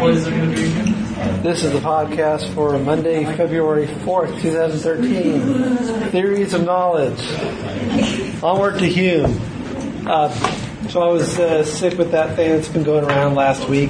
What is the congregation? This is the podcast for Monday, February 4th, 2013. Theories of Knowledge. Onward to Hume. So I was sick with that thing that's been going around last week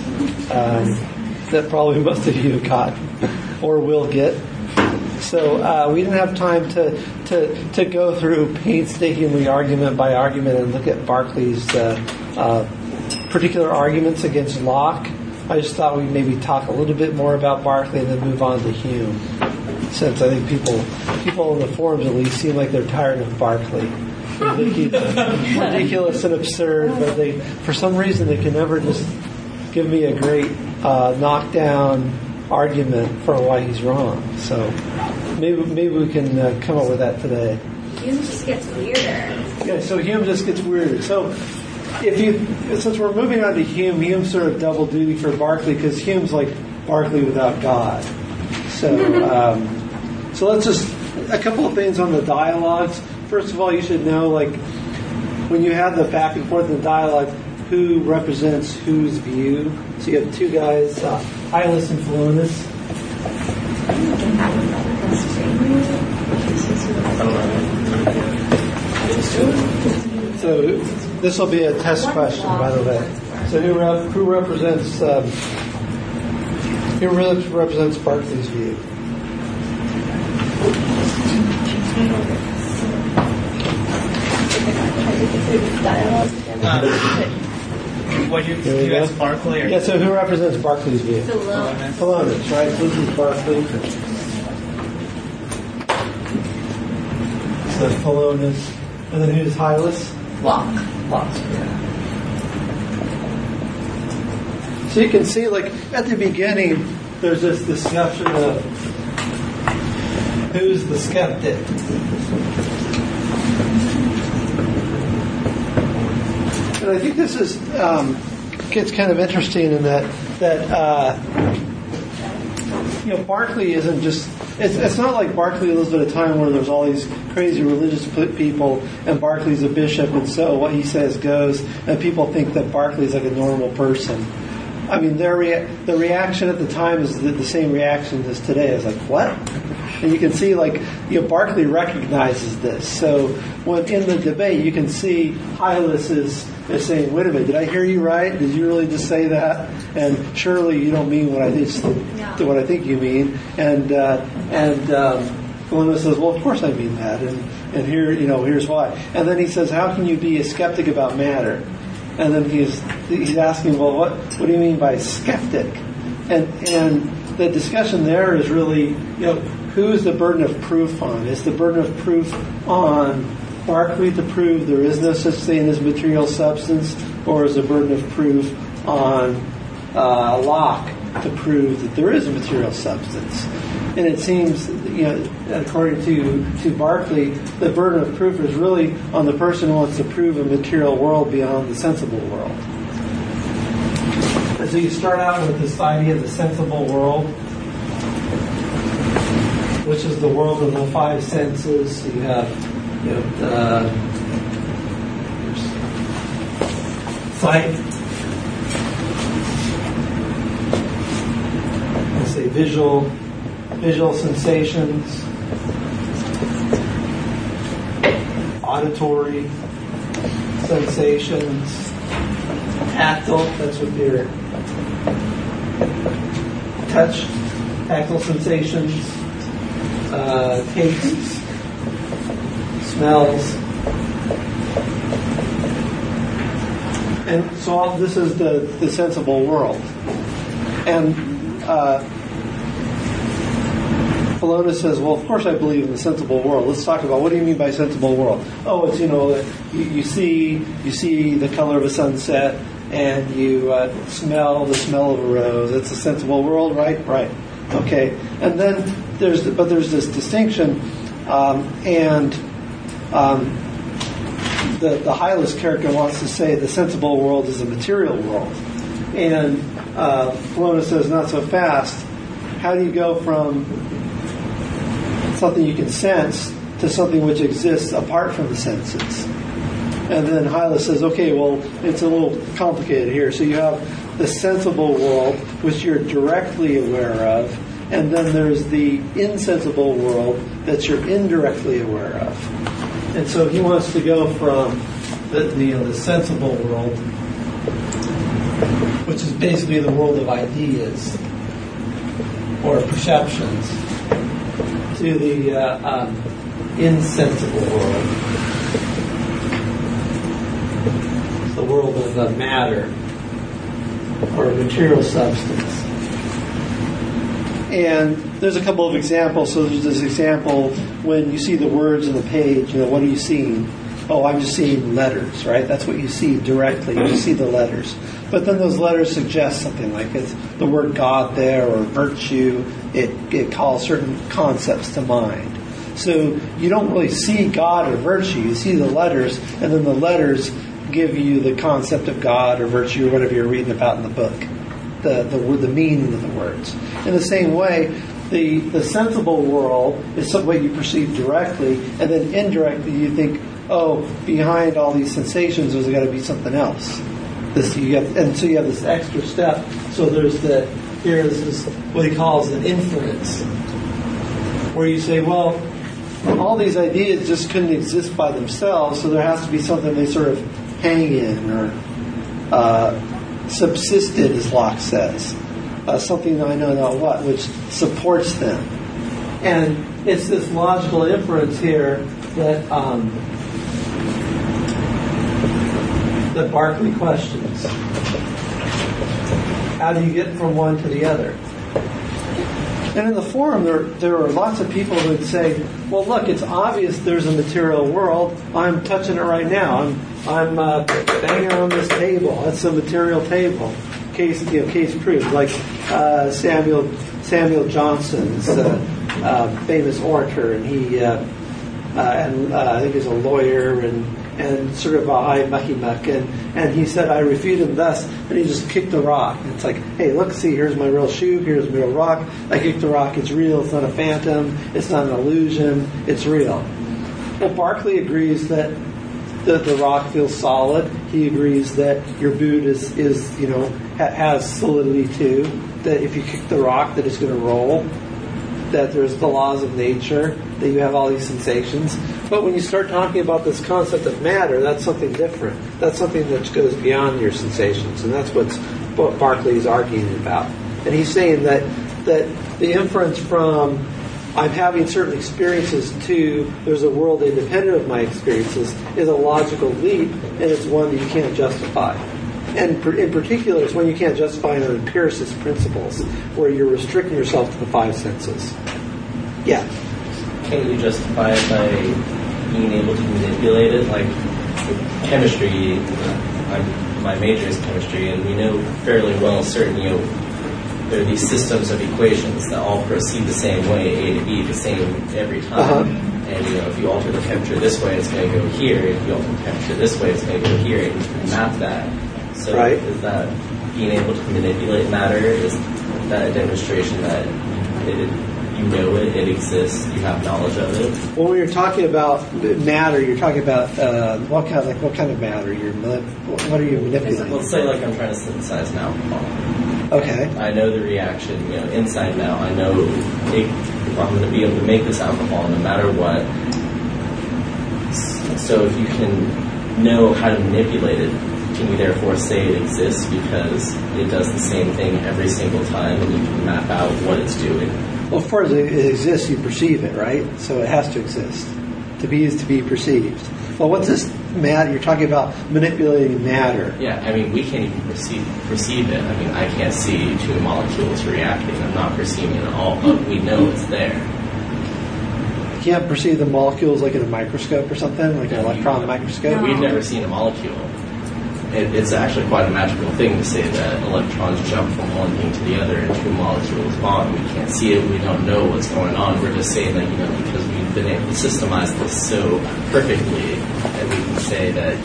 that probably most of you got or will get. So we didn't have time to go through painstakingly argument by argument and look at Berkeley's particular arguments against Locke. I just thought we'd maybe talk a little bit more about Berkeley and then move on to Hume, since I think people in the forums at least seem like they're tired of Berkeley. They think he's ridiculous and absurd, but for some reason they can never just give me a great knockdown argument for why he's wrong. So maybe we can come up with that today. Hume just gets weirder. Yeah, so Hume just gets weirder. So since we're moving on to Hume, Hume's sort of double duty for Berkeley because Hume's like Berkeley without God. So let's just a couple of things on the dialogues. First of all, you should know, like, when you have the back and forth in the dialogue, who represents whose view. So you have two guys, Hylas and Philonous. So this will be a test question, by the way. So who represents Berkeley's view? What you ask Berkeley? Yeah, so who represents Berkeley's view? Philonous, right? So this is Berkeley. So Philonous. And then who's Hylas? Locke. Yeah. So you can see, like, at the beginning, there's this discussion of who's the skeptic. And I think this is gets kind of interesting in that Berkeley isn't just. It's not like Berkeley lives at a time where there's all these crazy religious people and Berkeley's a bishop and so what he says goes and people think that Berkeley's like a normal person. I mean, the reaction at the time is the same reaction as today. It's like, what? And you can see, like, Berkeley recognizes this. So when in the debate, you can see Hylas is saying, wait a minute, did I hear you right? Did you really just say that? And surely you don't mean what I think you mean. And Philonous says, well, of course I mean that. And here, here's why. And then he says, how can you be a skeptic about matter? And then he's asking, well, what do you mean by skeptic? And the discussion there is really, who is the burden of proof on? Is the burden of proof on Berkeley to prove there is no such thing as material substance, or is the burden of proof on Locke to prove that there is a material substance? And it seems, according to Berkeley, the burden of proof is really on the person who wants to prove a material world beyond the sensible world. And so you start out with this idea of the sensible world, which is the world of the five senses. So you have, sight, let's say visual sensations, auditory sensations, tactile, that's what your touch, tactile sensations, tastes, smells. And so this is the sensible world. And Philonous says, well, of course I believe in the sensible world. Let's talk about, what do you mean by sensible world? Oh, it's, you see the color of a sunset and you smell the smell of a rose. It's a sensible world, right? Right. Okay. And then there's this distinction, the Hylas character wants to say the sensible world is a material world. And Philonous says, not so fast. How do you go from something you can sense to something which exists apart from the senses? And then Hylas says, okay, well, it's a little complicated here. So you have the sensible world, which you're directly aware of, and then there's the insensible world that you're indirectly aware of. And so he wants to go from the sensible world, which is basically the world of ideas or perceptions, to the insensible world, the world of matter or material substance. And there's a couple of examples. So there's this example when you see the words on the page, what are you seeing? Oh, I'm just seeing letters, right? That's what you see directly. You just see the letters. But then those letters suggest something, like it's the word God there or virtue. It calls certain concepts to mind. So you don't really see God or virtue. You see the letters, and then the letters give you the concept of God or virtue or whatever you're reading about in the book, the meaning of the words. In the same way, the sensible world is some way you perceive directly, and then indirectly you think, oh, behind all these sensations there's got to be something else. And so you have this extra step. So here's this what he calls an inference, where you say, well, all these ideas just couldn't exist by themselves, so there has to be something they sort of hang in or subsisted, as Locke says. Something I know not what, which supports them. And it's this logical inference here that that Berkeley questions. How do you get from one to the other? And in the forum, there are lots of people who would say, well, look, it's obvious there's a material world. I'm touching it right now. I'm banging on this table. That's a material table. Case proved. Like Samuel Johnson's famous orator, and he I think he's a lawyer and sort of a high mucky muck, and he said, I refute him thus, and he just kicked the rock. And it's like, hey, look, see, here's my real shoe, here's my real rock. I kicked the rock, it's real, it's not a phantom, it's not an illusion, it's real. Well, Berkeley agrees that the rock feels solid. He agrees that your boot is has solidity too. That if you kick the rock, that it's going to roll. That there's the laws of nature. That you have all these sensations. But when you start talking about this concept of matter, that's something different. That's something that goes beyond your sensations, and that's what Berkeley is arguing about. And he's saying that the inference from I'm having certain experiences to there's a world independent of my experiences is a logical leap, and it's one that you can't justify. And in particular, it's one you can't justify under empiricist principles, where you're restricting yourself to the five senses. Yeah. Can't you justify it by being able to manipulate it? Like with chemistry, my major is chemistry, and we know fairly well certain, there are these systems of equations that all proceed the same way, A to B, the same every time. Uh-huh. And if you alter the temperature this way, it's going to go here. If you alter the temperature this way, it's going to go here. And you can map that. So right. Is that being able to manipulate matter? Is that a demonstration that it exists, you have knowledge of it? Well, when you're talking about matter, you're talking about what kind of matter? What are you manipulating? Let's say I'm trying to synthesize an alcohol. Okay. I know the reaction, inside now. I know if I'm going to be able to make this alcohol no matter what. So if you can know how to manipulate it, can you therefore say it exists because it does the same thing every single time and you can map out what it's doing? Well, of course, it exists, you perceive it, right? So it has to exist. To be is to be perceived. Well, what's this matter? You're talking about manipulating matter. Yeah, we can't even perceive it. I can't see two molecules reacting. I'm not perceiving it at all, but we know it's there. You can't perceive the molecules like in a microscope or something, like an electron microscope? We've never seen a molecule. It's actually quite a magical thing to say that electrons jump from one thing to the other and two molecules bond. We can't see it. We don't know what's going on. We're just saying that, because we've been able to systemize this so perfectly that we can say that,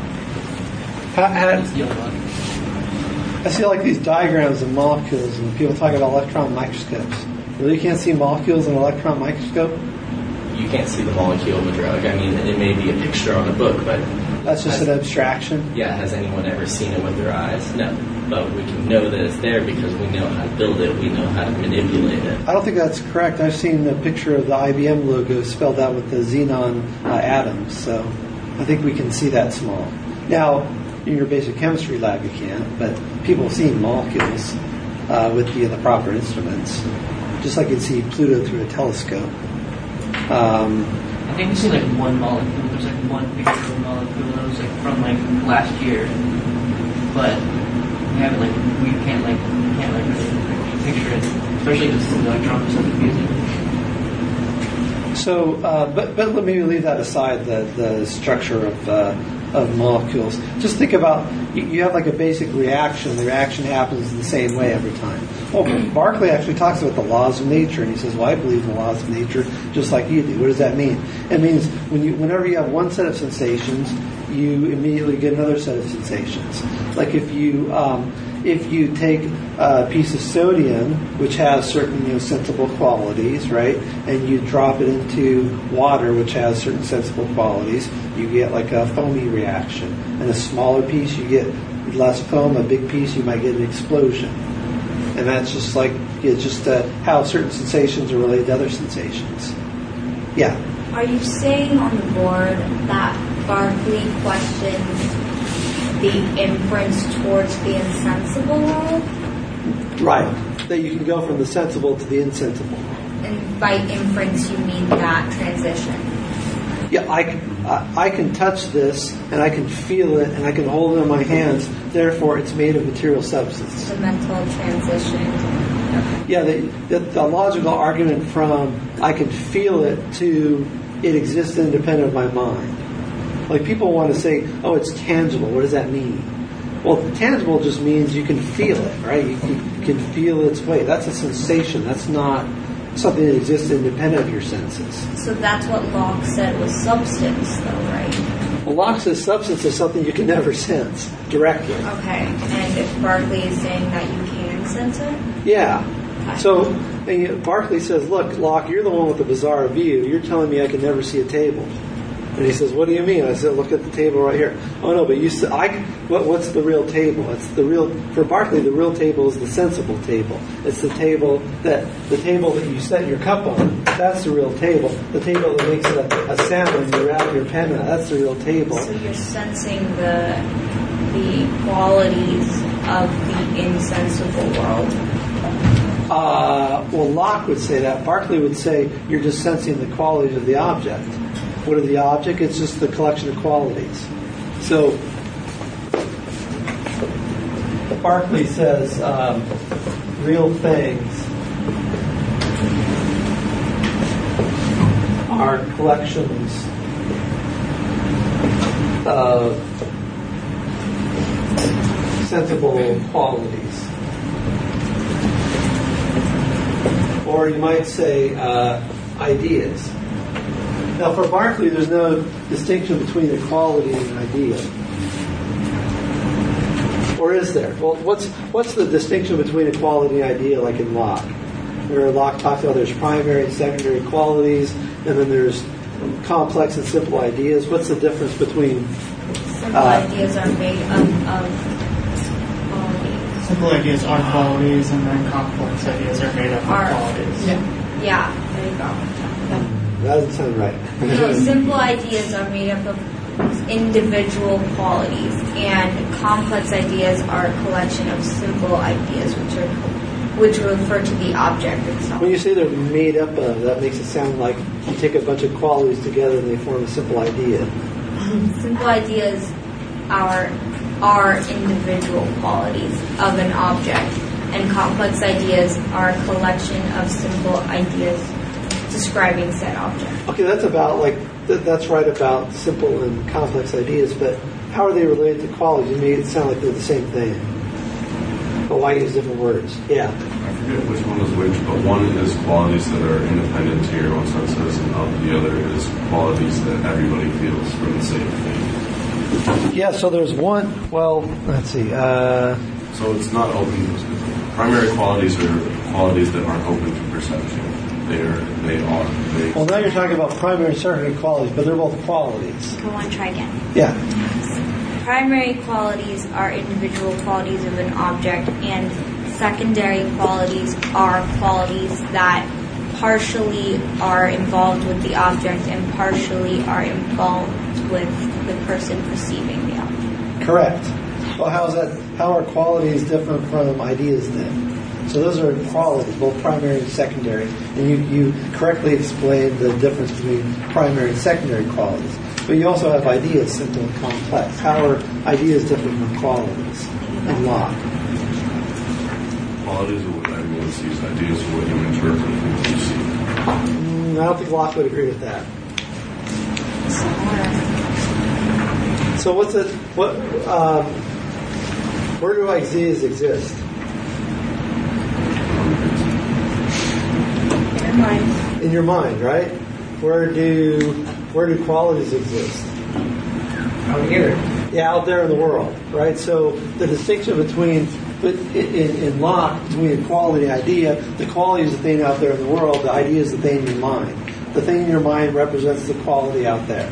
I see these diagrams of molecules and people talk about electron microscopes. Really, you can't see molecules in an electron microscope? You can't see the molecule of a drug. It may be a picture on a book, but... That's just an abstraction? Yeah, has anyone ever seen it with their eyes? No. but we can know that it's there because we know how to build it, we know how to manipulate it. I don't think that's correct. I've seen the picture of the IBM logo spelled out with the xenon atoms, so I think we can see that small. Now, in your basic chemistry lab you can't, but people have seen molecules with the proper instruments, just like you can see Pluto through a telescope. I think we see like one molecule. There's like one picture of a molecule that was like from like last year, but we haven't we can't really picture it, especially because the electrons are so confusing. So, but let me leave that aside. The structure of molecules. Just think about you have like a basic reaction. The reaction happens the same way every time. Well, Berkeley actually talks about the laws of nature, and he says, "Well, I believe in the laws of nature just like you do." What does that mean? It means whenever you have one set of sensations, you immediately get another set of sensations. Like if you take a piece of sodium, which has certain sensible qualities, right, and you drop it into water, which has certain sensible qualities, you get like a foamy reaction. And a smaller piece, you get less foam. A big piece, you might get an explosion. And that's just like how certain sensations are related to other sensations. Yeah. Are you saying on the board that Berkeley questions the inference towards the insensible world? Right. That you can go from the sensible to the insensible. And by inference, you mean that transition? Yeah, I can touch this, and I can feel it, and I can hold it in my hands. Therefore, it's made of material substance. The mental transition. Yeah, the logical argument from I can feel it to it exists independent of my mind. Like people want to say, oh, it's tangible. What does that mean? Well, tangible just means you can feel it, right? You can feel its weight. That's a sensation. That's not something that exists independent of your senses. So that's what Locke said was substance, though, right? Well, Locke says substance is something you can never sense directly. Okay, and if Berkeley is saying that you can sense it? Yeah. Okay. So Berkeley says, look, Locke, you're the one with the bizarre view. You're telling me I can never see a table. And he says, what do you mean? I said, look at the table right here. Oh, no, but you said, what's the real table? For Berkeley, the real table is the sensible table. It's the table that you set your cup on. That's the real table. The table that makes a sound when you wrap your pen on. That's the real table. So you're sensing the qualities of the insensible world. Well, Locke would say that. Berkeley would say you're just sensing the qualities of the object. What are the object? It's just the collection of qualities. So Berkeley says real things are collections of sensible qualities. Or you might say ideas. Now, for Berkeley, there's no distinction between a quality and an idea. Or is there? Well, what's the distinction between a quality and idea, like in Locke? Where Locke talks about there's primary and secondary qualities, and then there's complex and simple ideas. What's the difference between... Simple ideas are made of qualities. Simple ideas are qualities, and then complex ideas are made up of qualities. Yeah, there you go. That doesn't sound right. No, simple ideas are made up of individual qualities, and complex ideas are a collection of simple ideas, which refer to the object itself. When you say they're made up of, that makes it sound like you take a bunch of qualities together and they form a simple idea. Simple ideas are individual qualities of an object, and complex ideas are a collection of simple ideas describing said object. Okay, that's right about simple and complex ideas, but how are they related to qualities? You made it sound like they're the same thing. But why use different words? Yeah. I forget which one is which, but one is qualities that are independent to your own senses, and the other is qualities that everybody feels from the same thing. Yeah, so there's one, well, let's see. So it's not open. Primary qualities are qualities that aren't open to perception. Well, now you're talking about primary and secondary qualities, but they're both qualities. Go on, try again. Yeah. primary qualities are individual qualities of an object, and secondary qualities are qualities that partially are involved with the object and partially are involved with the person perceiving the object. Correct. Well, how are qualities different from ideas then? So those are qualities, both primary and secondary. And you correctly explained the difference between primary and secondary qualities. But you also have ideas, simple and complex. How are ideas different from qualities in Locke? Qualities are what everyone sees. Ideas are what you interpret from what you see. I don't think Locke would agree with that. So where do ideas exist? In your mind, right? Where do qualities exist? Out here. Yeah, out there in the world, right? So the distinction between in Locke between a quality and idea, the quality is the thing out there in the world, the idea is the thing in your mind. The thing in your mind represents the quality out there.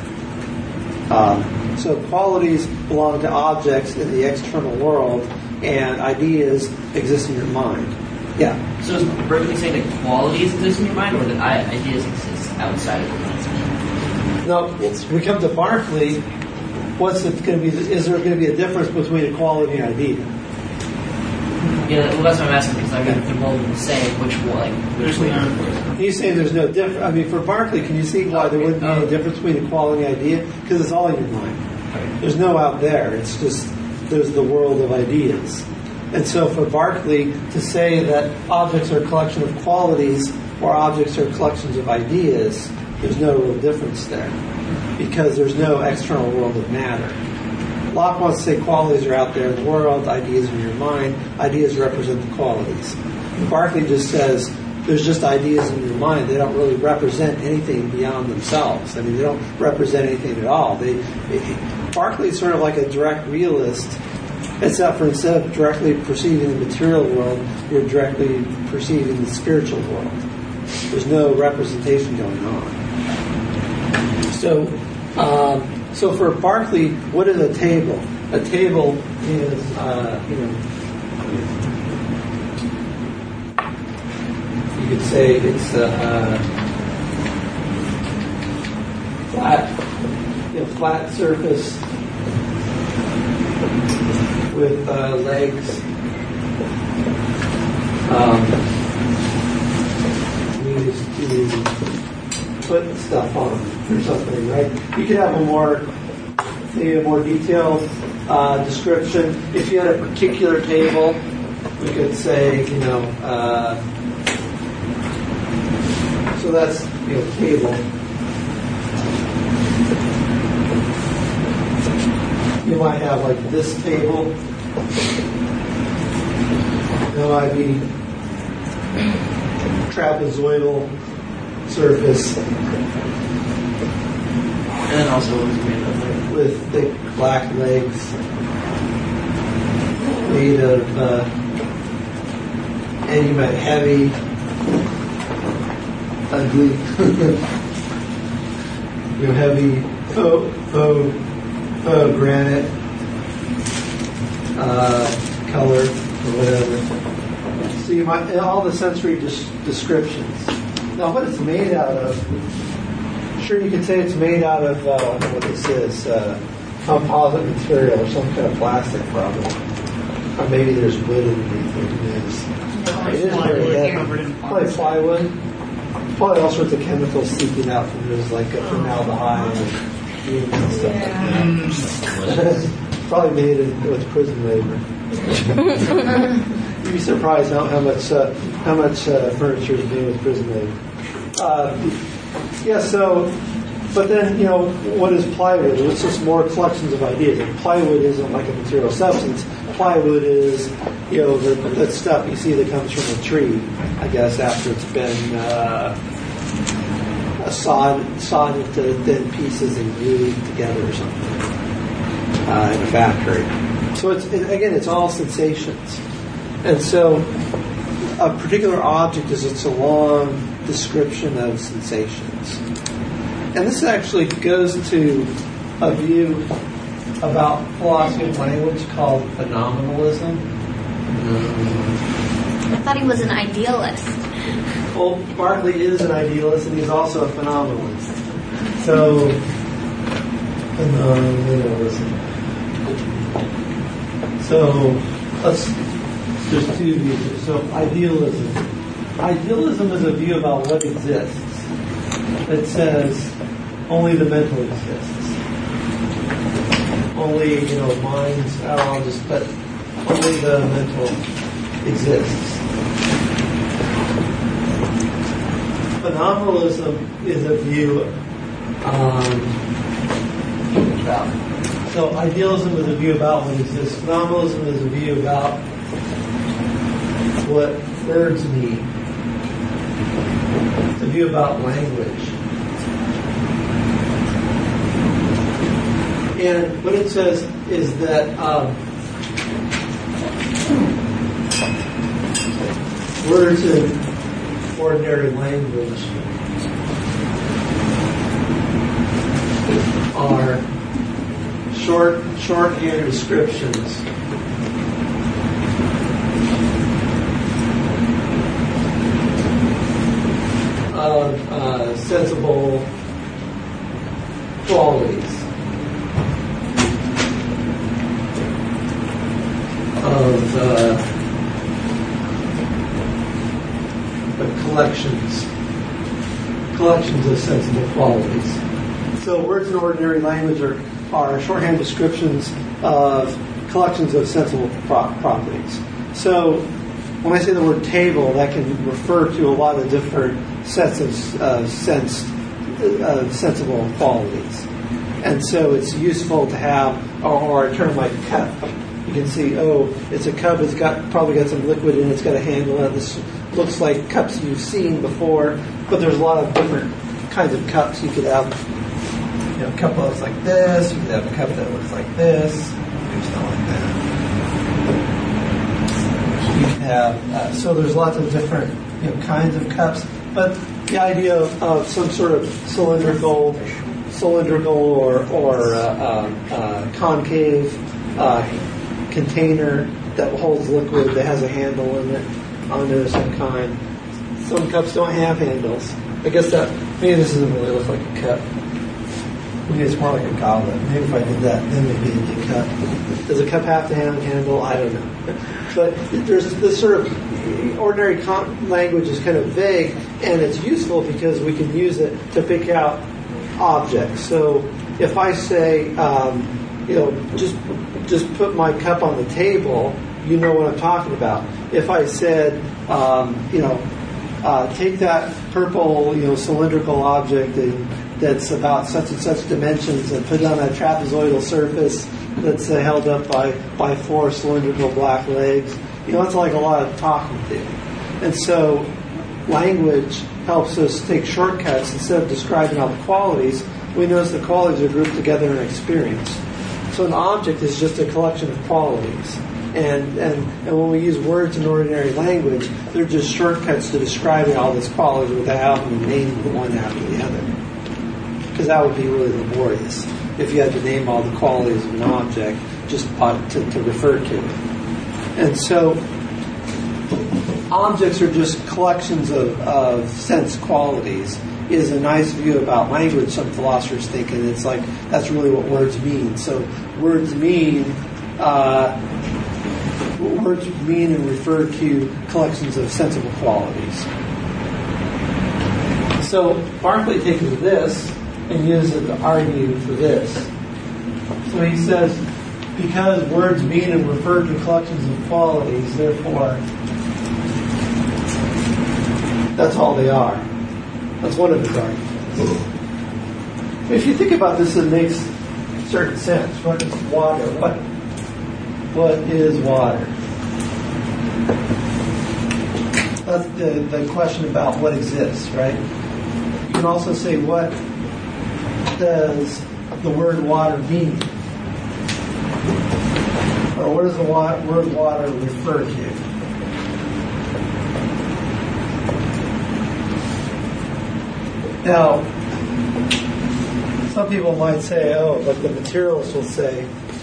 So qualities belong to objects in the external world, and ideas exist in your mind. Yeah. So is Berkeley saying that qualities exist in your mind, or that ideas exist outside of your mind? No, we come to Berkeley. What's it going to be? Is there going to be a difference between a quality and idea? Yeah, well, that's what I'm asking, because I mean, they're both the same. Which one? He's saying there's no difference. I mean, for Berkeley, can you see why there wouldn't be any difference between a quality and idea? Because it's all in your mind. There's no out there. It's just there's the world of ideas. And so for Berkeley to say that objects are a collection of qualities or objects are collections of ideas, there's no real difference there because there's no external world of matter. Locke wants to say qualities are out there in the world, ideas are in your mind, ideas represent the qualities. Berkeley just says there's just ideas in your mind. They don't really represent anything beyond themselves. I mean, they don't represent anything at all. Berkeley is sort of like a direct realist, except for instead of directly perceiving the material world, you're directly perceiving the spiritual world. There's no representation going on. So for Berkeley, what is a table? A table is, you could say it's a flat surface with legs. Used to put stuff on or something, right? You could have a more detailed description. If you had a particular table, we could say, so that's table. You might have like this table. There might be trapezoidal surface. And also with thick black legs made of and you might heavy, ugly, heavy granite color or whatever. So you might all the sensory descriptions. Now, what it's made out of? Sure, you could say it's made out of I don't know what this is, composite material or some kind of plastic, probably. Or maybe there's wood underneath it. It is very heavy. Probably plywood. Probably all sorts of chemicals seeping out from this, like formaldehyde and stuff like that. Probably made with prison labor. You'd be surprised how much furniture is made with prison labor. But then, what is plywood? It's just more collections of ideas. And plywood isn't like a material substance. Plywood is, that stuff you see that comes from a tree, I guess, after it's been sawed into thin pieces and glued together or something in a factory. So it's all sensations. And so a particular object is it's a long description of sensations. And this actually goes to a view about philosophy of language called phenomenalism. I thought he was an idealist. Well, Berkeley is an idealist, and he's also a phenomenalist. So, phenomenalism. So, there's two views here. So, idealism. Idealism is a view about what exists. It says only the mental exists. Only, minds, I'll just put only the mental exists. Phenomenalism is a view about. So idealism is a view about what exists. Phenomenalism is a view about what words mean. It's a view about language. And what it says is that words in ordinary language are shorthand descriptions of sensible qualities of collections of sensible qualities. So words in ordinary language are shorthand descriptions of collections of sensible properties. So when I say the word table, that can refer to a lot of different sets of sensible qualities. And so it's useful to have, or a term like cup. You can see, it's a cup, it's probably got some liquid in it, it's got a handle on it. This looks like cups you've seen before, but there's a lot of different kinds of cups. You could have a cup that looks like this, you could have a cup that looks like this, maybe it's not like that. You could have, so there's lots of different kinds of cups, but the idea of some sort of cylindrical or concave container that holds liquid that has a handle in it on there of some kind. Some cups don't have handles. I guess maybe this doesn't really look like a cup. Maybe it's more like a goblet. Maybe if I did that, then maybe it'd be a cup. Does a cup have to have a handle? I don't know. But there's this sort of ordinary language is kind of vague, and it's useful because we can use it to pick out objects. So if I say, just put my cup on the table, you know what I'm talking about. If I said, take that purple, cylindrical object that's about such and such dimensions and put it on a trapezoidal surface that's held up by four cylindrical black legs, it's like a lot of talking to. And so language helps us take shortcuts. Instead of describing all the qualities, we notice the qualities are grouped together in experience. So an object is just a collection of qualities. And when we use words in ordinary language, they're just shortcuts to describing all these qualities without having to name one after the other. Because that would be really laborious if you had to name all the qualities of an object just to refer to it. And so objects are just collections of sense qualities is a nice view about language. Some philosophers think, and it's like that's really what words mean. So words mean and refer to collections of sensible qualities. So Berkeley takes this and uses it to argue for this. So he says, because words mean and refer to collections of qualities, therefore, that's all they are. That's one of his arguments. If you think about this, it makes certain sense. What is water? What is water? That's the question about what exists, right? You can also say, what does the word water mean? Or what does the word water refer to? Now, some people might say, but the materialists will say,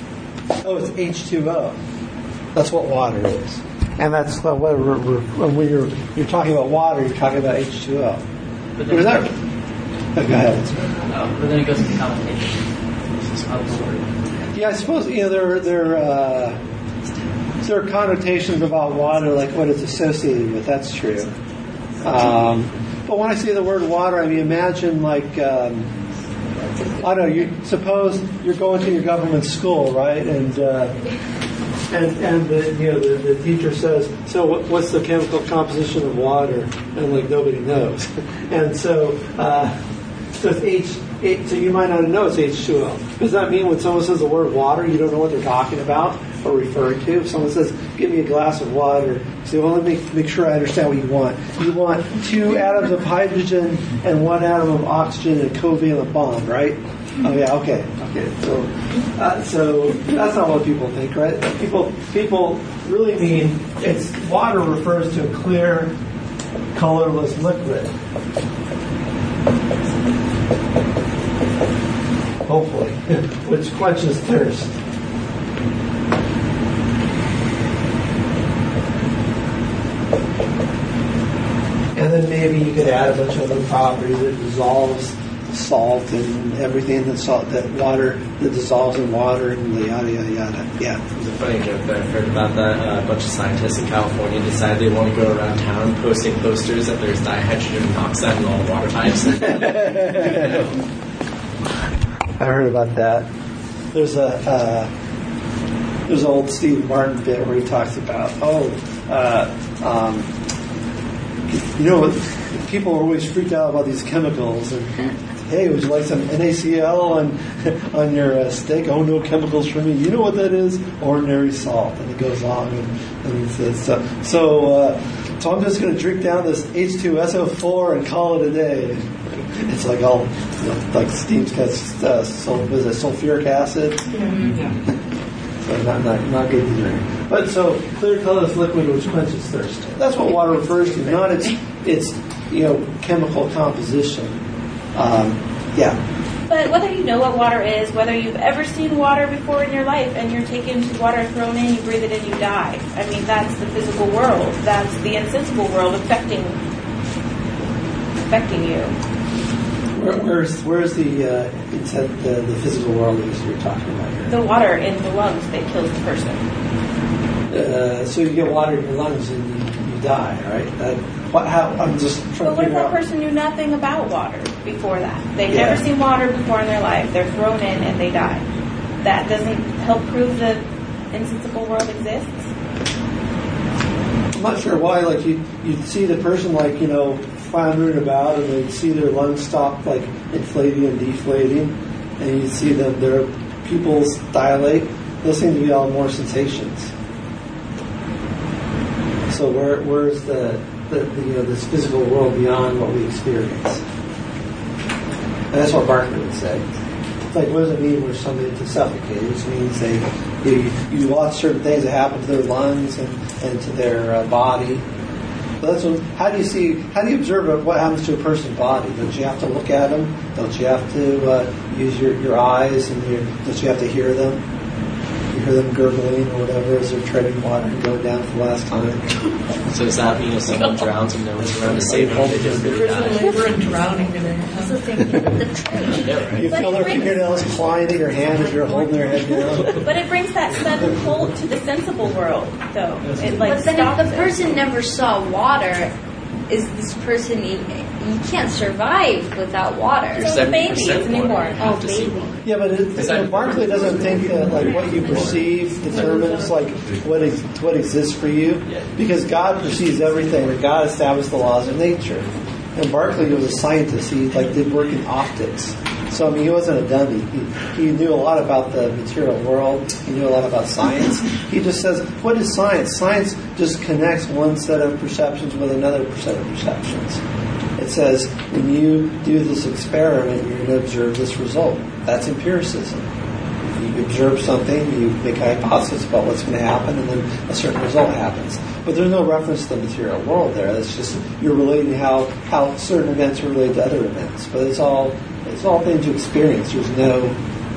Oh, it's H2O. That's what water is. And that's when you're talking about water, you're talking about H2O. But What is that? Go ahead. But then it goes into connotation. Yeah, I suppose there are connotations about water, like what it's associated with. That's true. But when I say the word water, I mean imagine like I don't know. You suppose you're going to your government school, right? And the teacher says, so what's the chemical composition of water? And like nobody knows. And so it's so you might not know it's H2O. Does that mean when someone says the word water, you don't know what they're talking about or referring to? If someone says, give me a glass of water, you say, well, let me make sure I understand what you want. You want 2 atoms of hydrogen and 1 atom of oxygen in a covalent bond, right? Oh yeah, okay. So that's not what people think, right? People really mean it's water refers to a clear, colorless liquid. Hopefully, which quenches thirst. And then maybe you could add a bunch of other properties that dissolves salt and everything that water that dissolves in water and yada yada yada. Yeah. There's a funny joke that I've heard about that. A bunch of scientists in California decided they want to go around town posting posters that there's dihydrogen monoxide in all water types. I heard about that. There's an old Steve Martin bit where he talks about people are always freaked out about these chemicals and hey, would you like some NaCl on your steak? Oh, no chemicals for me. You know what that is? Ordinary salt. And it goes on and he says so I'm just going to drink down this H2SO4 and call it a day. It's like all like steam's got sulfuric acid. Yeah. So not good to drink. But so clear, colorless liquid which quenches thirst. That's what water refers to, not its chemical composition. But whether you know what water is, whether you've ever seen water before in your life, and you're taken to water, thrown in, you breathe it in, you die. I mean, that's the physical world. That's the insensible world affecting you. Where's the physical world that you're talking about here? The water in the lungs that kills the person. So you get water in your lungs and you die, right? I'm just trying But what to if figure that out. person knew nothing about water before that? They've never seen water before in their life. They're thrown in and they die. That doesn't help prove the insensible world exists? I'm not sure why. Like you'd see the person floundering about, and they'd see their lungs stop like inflating and deflating, and you'd see their pupils dilate. Those seem to be all more sensations. So where's this physical world beyond what we experience? And that's what Barclay would say. It's like, what does it mean when somebody to suffocate? It just means you watch certain things that happen to their lungs and to their body. But how do you observe what happens to a person's body? Don't you have to look at them? Don't you have to use your eyes and don't you have to hear them? You hear them gurgling or whatever as they're treading water and going down for the last time. So does that mean if someone drowns and no one's around to save them, they just really die? Labor and drowning today. You feel their fingernails clawing at your hand as you're holding their head down. But it brings that sudden pull to the sensible world, though. It But then if the stops person never saw water, is this person even... You can't survive without water. It's a baby, it's a newborn. Oh, baby. Yeah, but Barclay doesn't think that like what you perceive determines like what exists for you, because God perceives everything. Or God established the laws of nature. And Barclay was a scientist. He did work in optics. So I mean, he wasn't a dummy. He knew a lot about the material world. He knew a lot about science. He just says, what is science? Science just connects one set of perceptions with another set of perceptions. It says, when you do this experiment, you're going to observe this result. That's empiricism. You observe something, you make a hypothesis about what's going to happen, and then a certain result happens. But there's no reference to the material world there. That's just, you're relating how certain events are related to other events. But it's all things you experience. There's no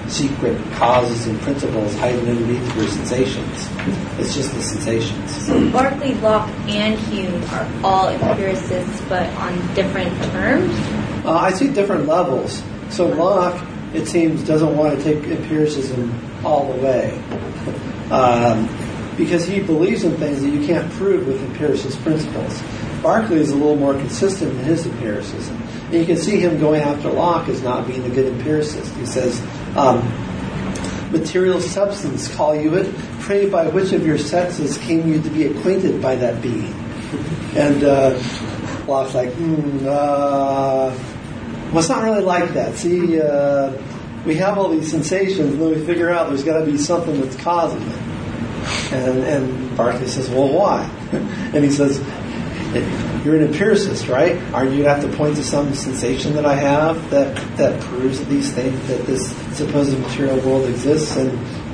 secret causes and principles hiding underneath your sensations. It's just the sensations. So Berkeley, Locke, and Hume are all empiricists, but on different terms? I see different levels. So Locke, it seems, doesn't want to take empiricism all the way. Because he believes in things that you can't prove with empiricist principles. Berkeley is a little more consistent in his empiricism. And you can see him going after Locke as not being a good empiricist. He says, material substance, call you it. Pray by which of your senses came you to be acquainted by that being? And Locke's like, well, it's not really like that. See, we have all these sensations, and then we figure out there's got to be something that's causing it. And Berkeley says, well, why? And he says, you're an empiricist, right? Aren't you going to have to point to some sensation that I have that proves that these things, that this supposed material world exists? And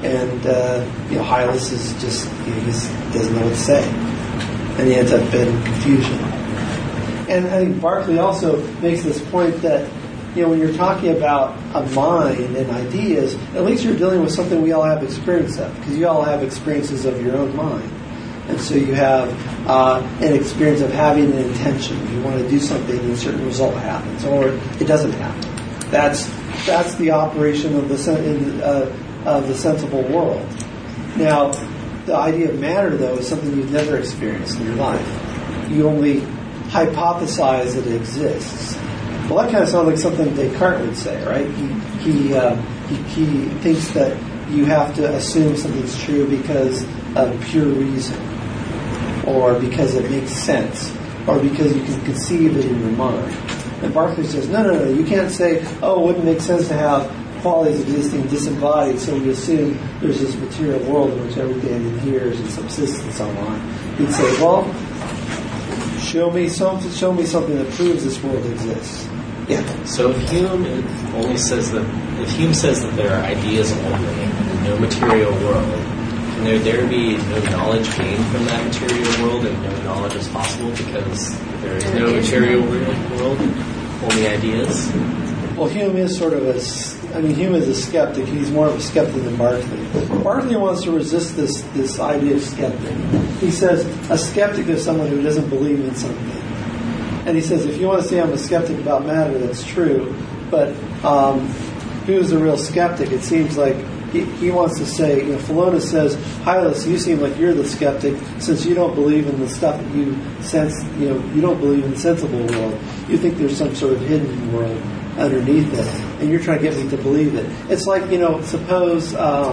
Hylas is just, he doesn't know what to say. And he ends up in confusion. And I think Berkeley also makes this point that, when you're talking about a mind and ideas, at least you're dealing with something we all have experience of, because you all have experiences of your own mind. And so you have an experience of having an intention. You want to do something and a certain result happens, or it doesn't happen. That's the operation of the sensible world. Now, the idea of matter, though, is something you've never experienced in your life. You only hypothesize that it exists. Well, that kind of sounds like something Descartes would say, right? He thinks that you have to assume something's true because of pure reason, or because it makes sense, or because you can conceive it in your mind. And Berkeley says, no, you can't say, it wouldn't make sense to have qualities existing disembodied, so we assume there's this material world in which everything adheres and subsists and so on. He'd say, well, show me something that proves this world exists. Yeah. So if Hume says that there are ideas only and no material world, can there be no knowledge gained from that material world, and no knowledge is possible because there is no material world, only ideas? Well, Hume is Hume is a skeptic. He's more of a skeptic than Berkeley. Berkeley wants to resist this idea of skeptic. He says a skeptic is someone who doesn't believe in something. And he says, if you want to say I'm a skeptic about matter, that's true. But who's the real skeptic? It seems like he wants to say, Philonous says, Hylas, you seem like you're the skeptic since you don't believe in the stuff that you sense, you don't believe in the sensible world. You think there's some sort of hidden world underneath it. And you're trying to get me to believe it. It's like, suppose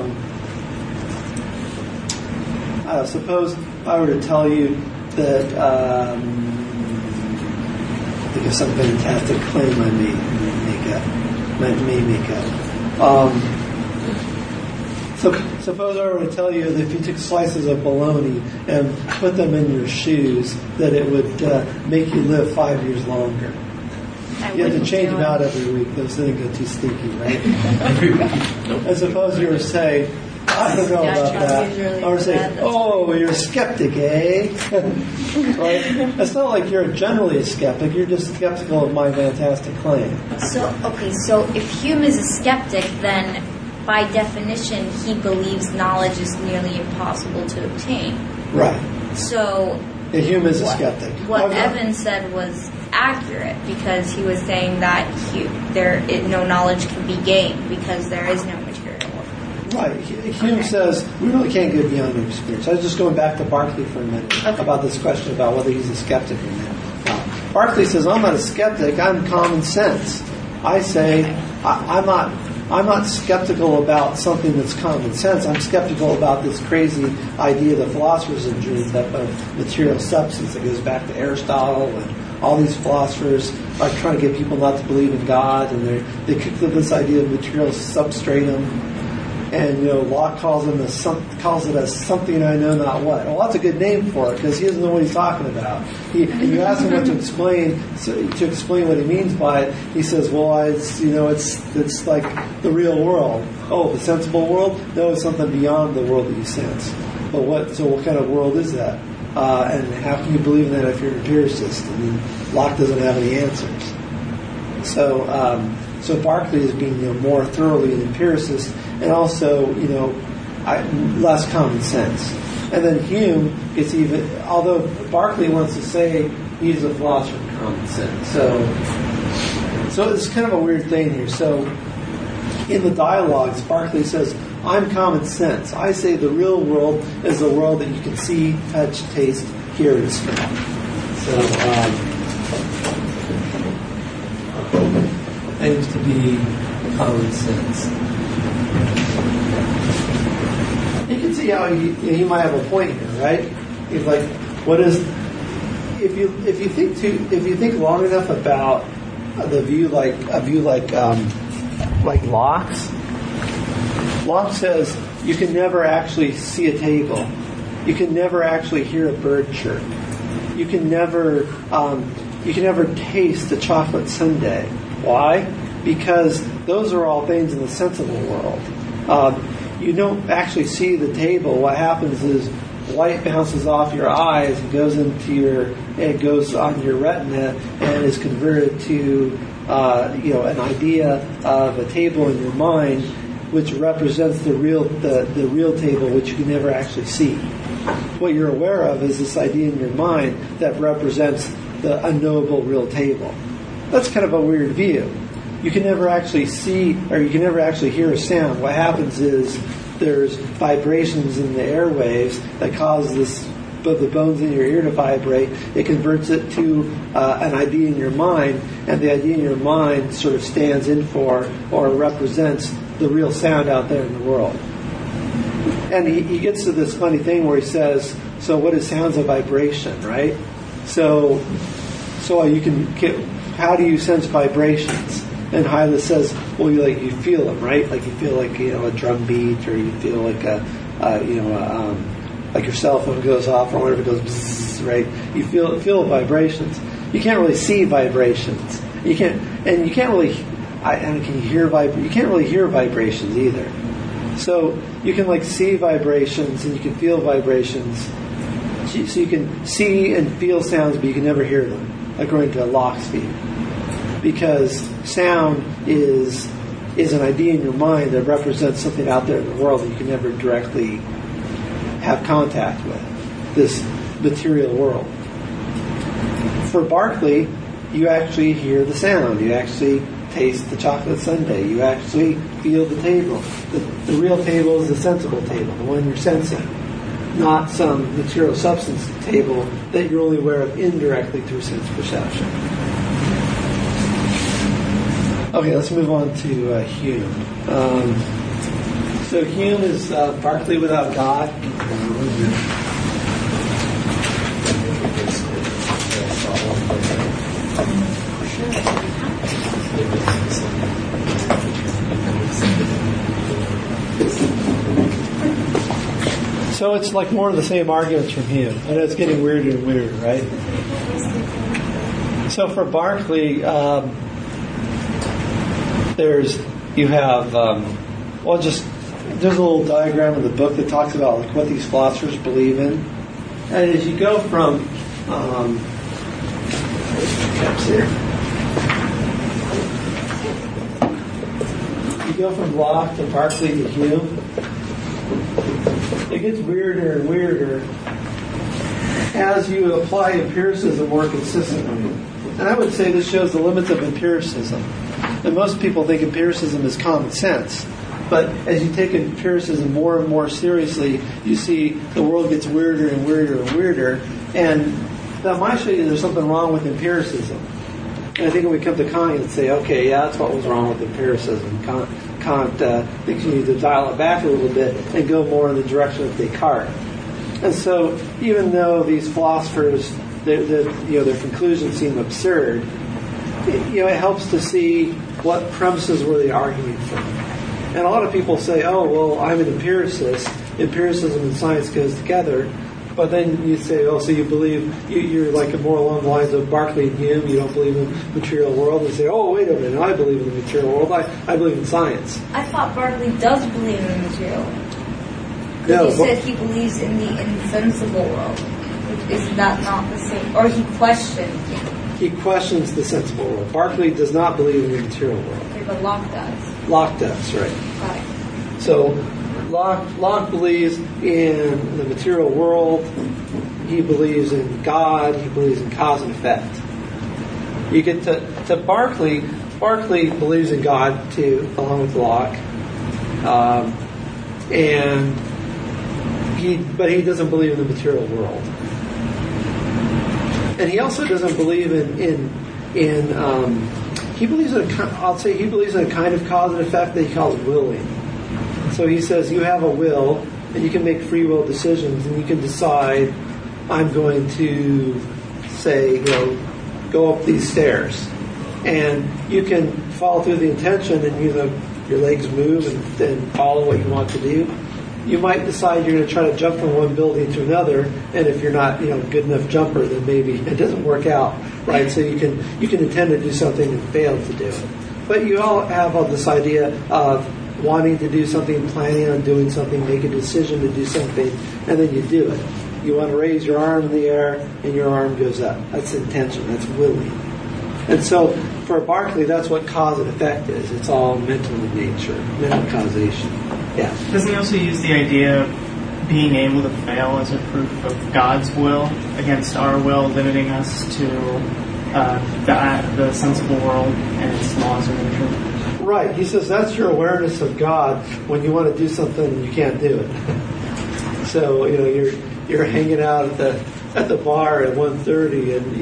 I were to tell you that... think of some fantastic claim I may make up. Suppose I were to tell you that if you took slices of bologna and put them in your shoes, that it would make you live 5 years longer. You have to change them out every week. Those things go too stinky, right? And suppose you were to say, I don't know about that. Or say, you're a skeptic, eh? Right? It's not like you're generally a skeptic. You're just skeptical of my fantastic claim. So if Hume is a skeptic, then by definition, he believes knowledge is nearly impossible to obtain. Right. So Hume is a skeptic. What Evan said was accurate, because he was saying that no knowledge can be gained because there is no material. Right. Hume says we really can't go beyond our experience. I was just going back to Berkeley for a minute about this question about whether he's a skeptic or not. Berkeley says, I'm not a skeptic, I'm common sense. I say I'm not skeptical about something that's common sense. I'm skeptical about this crazy idea that philosophers have dreamed up of material substance that goes back to Aristotle, and all these philosophers are trying to get people not to believe in God, and they kick up this idea of material substratum. And Locke calls it a something I know not what. Well, that's a good name for it because he doesn't know what he's talking about. And you ask him what to explain what he means by it. He says, "Well, it's like the real world. Oh, the sensible world? No, it's something beyond the world that you sense. But what kind of world is that? And how can you believe in that if you're an empiricist?" I mean, Locke doesn't have any answers. So So Berkeley is being more thoroughly an empiricist, and also less common sense. And then Hume is even, although Berkeley wants to say he's a philosopher of common sense. So it's kind of a weird thing here. So in the dialogues, Berkeley says, I'm common sense. I say the real world is the world that you can see, touch, taste, hear, and smell. So aims to be common sense. You can see how he might have a point here, right? He's like, what is? If you think long enough about the view like Locke's. Locke says you can never actually see a table. You can never actually hear a bird chirp. You can never taste a chocolate sundae. Why? Because those are all things in the sensible world. You don't actually see the table. What happens is light bounces off your eyes and goes on your retina and is converted to an idea of a table in your mind, which represents the real table, which you can never actually see. What you're aware of is this idea in your mind that represents the unknowable real table. That's kind of a weird view. You can never actually see, or you can never actually hear a sound. What happens is there's vibrations in the airwaves that cause the bones in your ear to vibrate. It converts it to an idea in your mind, and the idea in your mind sort of stands in for or represents the real sound out there in the world. And he gets to this funny thing where he says, so what is sounds of vibration, right? So how do you sense vibrations? And Hylas says, well, you feel them, right? Like you feel like a drum beat, or you feel like like your cell phone goes off, or whatever, it goes bzzz, right? You feel vibrations. You can't really see vibrations. You can't really hear vibrations either. So you can see vibrations and you can feel vibrations. So you can see and feel sounds, but you can never hear them, according to Locke's view. Because sound is an idea in your mind that represents something out there in the world that you can never directly have contact with, this material world. For Berkeley, you actually hear the sound. You actually taste the chocolate sundae. You actually feel the table. The real table is the sensible table, the one you're sensing, not some material substance table that you're only aware of indirectly through sense perception. Okay, let's move on to Hume. So Hume is Berkeley without God. So it's like more of the same arguments from Hume. I know it's getting weirder and weirder, right? So for Berkeley, there's a little diagram in the book that talks about what these philosophers believe in, and as you go from Locke to Berkeley to Hume, it gets weirder and weirder as you apply empiricism more consistently. And I would say this shows the limits of empiricism. And most people think empiricism is common sense. But as you take empiricism more and more seriously, you see the world gets weirder and weirder and weirder. And that might show you there's something wrong with empiricism. And I think when we come to Kant and say, okay, yeah, that's what was wrong with empiricism. Kant thinks you need to dial it back a little bit and go more in the direction of Descartes. And so even though these philosophers, their conclusions seem absurd, it helps to see what premises were they arguing from. And a lot of people say, oh, well, I'm an empiricist. Empiricism and science goes together. But then you say, oh, so you believe, you're more along the lines of Berkeley and Hume, you don't believe in the material world. And you say, oh, wait a minute, I believe in the material world. I believe in science. I thought Berkeley does believe in the material world. No, he said he believes in the insensible world. Is that not the same? Or he questions it? He questions the sensible world. Berkeley does not believe in the material world. but Locke does. Locke does, right? Got it. So Locke believes in the material world. He believes in God. He believes in cause and effect. You get to Berkeley. Berkeley believes in God too, along with Locke, but he doesn't believe in the material world, and he also doesn't believe in he believes in he believes in a kind of cause and effect that he calls willing. So he says you have a will, and you can make free will decisions, and you can decide, I'm going to say, go up these stairs. And you can follow through the intention, and your legs move and follow what you want to do. You might decide you're going to try to jump from one building to another, and if you're not good enough jumper, then maybe it doesn't work out, right? So you can intend to do something and fail to do it. But you all have all this idea of wanting to do something, planning on doing something, make a decision to do something, and then you do it. You want to raise your arm in the air, and your arm goes up. That's intention. That's willing. And so for Berkeley, that's what cause and effect is. It's all mental in nature, mental causation. Yeah. Doesn't he also use the idea of being able to fail as a proof of God's will against our will, limiting us to the sensible world and its laws of nature? Right. He says that's your awareness of God when you want to do something and you can't do it. So you're hanging out at the bar at 1:30, and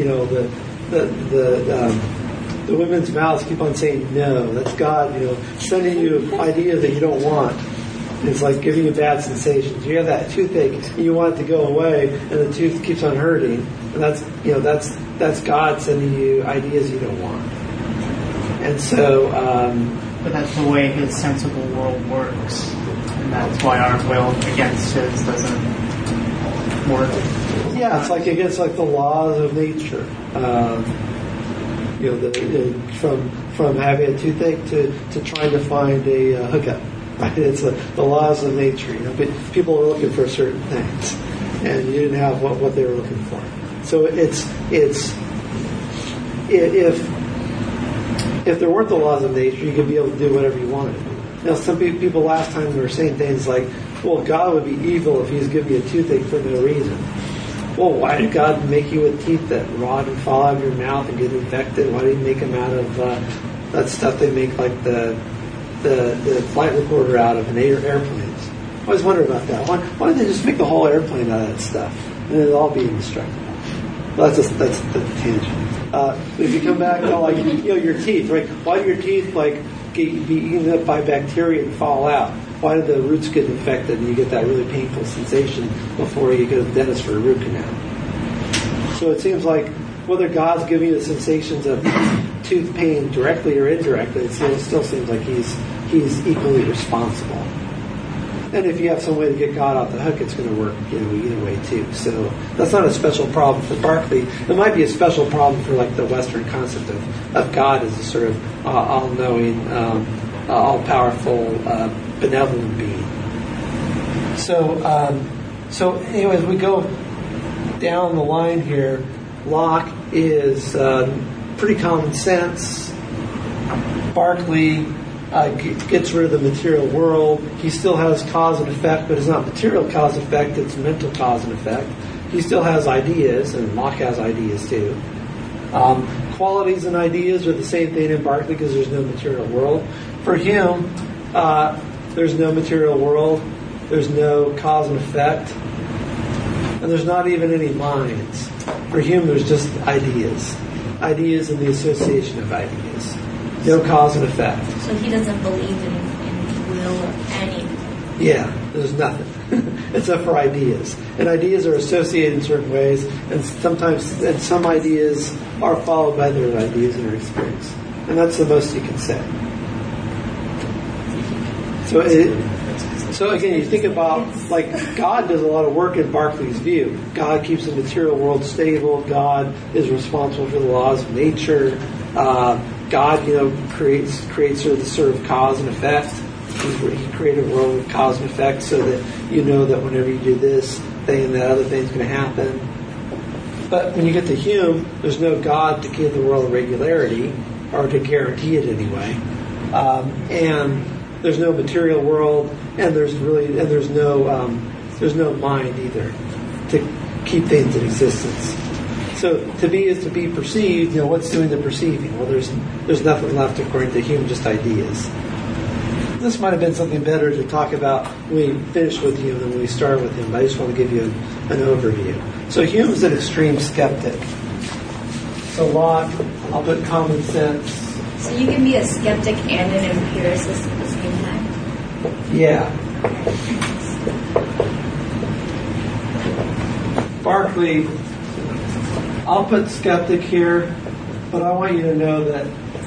the women's mouths keep on saying no. That's God, sending you ideas that you don't want. It's like giving you bad sensations. You have that toothache, and you want it to go away, and the tooth keeps on hurting. And that's God sending you ideas you don't want. And so, but that's the way his sensible world works, and that's why our will against his doesn't work. Yeah, it's like against the laws of nature. From having a toothache to trying to find a hookup. Right? It's the laws of nature. But people are looking for certain things, and you didn't have what they were looking for. So if there weren't the laws of nature, you could be able to do whatever you wanted. Now, some people last time were saying things like, "Well, God would be evil if He's giving you a toothache for no reason." Well, why did God make you with teeth that rot and fall out of your mouth and get infected? Why did He make them out of that stuff they make like the flight recorder out of in airplanes? I always wonder about that. Why don't they just make the whole airplane out of that stuff and it'll all be indestructible? Well, that's the tangent. If you come back to your teeth, right? Why do your teeth be eaten up by bacteria and fall out? Why did the roots get infected and you get that really painful sensation before you go to the dentist for a root canal? So it seems like whether God's giving you the sensations of tooth pain directly or indirectly, it still seems like He's equally responsible. And if you have some way to get God off the hook, it's going to work either way too. So that's not a special problem for Berkeley. It might be a special problem for the Western concept of God as a sort of all-knowing, all-powerful, benevolent being. So anyways, we go down the line here. Locke is pretty common sense. Berkeley gets rid of the material world. He still has cause and effect, but it's not material cause and effect, it's mental cause and effect. He still has ideas, and Locke has ideas too. Qualities and ideas are the same thing in Berkeley because there's no material world. For him, there's no material world, there's no cause and effect, and there's not even any minds. For him, there's just ideas. Ideas and the association of ideas. No cause and effect. So he doesn't believe in will or anything. Yeah, there's nothing. Except for ideas. And ideas are associated in certain ways, and some ideas are followed by other ideas in our experience. And that's the most you can say. So again, you think about, God does a lot of work in Berkeley's view. God keeps the material world stable. God is responsible for the laws of nature. God, creates sort of cause and effect. He created a world with cause and effect so that you know that whenever you do this thing, that other thing's going to happen. But when you get to Hume, there's no God to give the world regularity, or to guarantee it anyway. and there's no material world, and there's no mind either to keep things in existence. So to be is to be perceived. What's doing the perceiving? Well, there's nothing left according to Hume, just ideas. This might have been something better to talk about when we finish with Hume than when we start with him, but I just want to give you an overview. So Hume's an extreme skeptic. So Locke, I'll put common sense. So you can be a skeptic and an empiricist at the same time? Yeah. Berkeley, I'll put skeptic here, but I want you to know that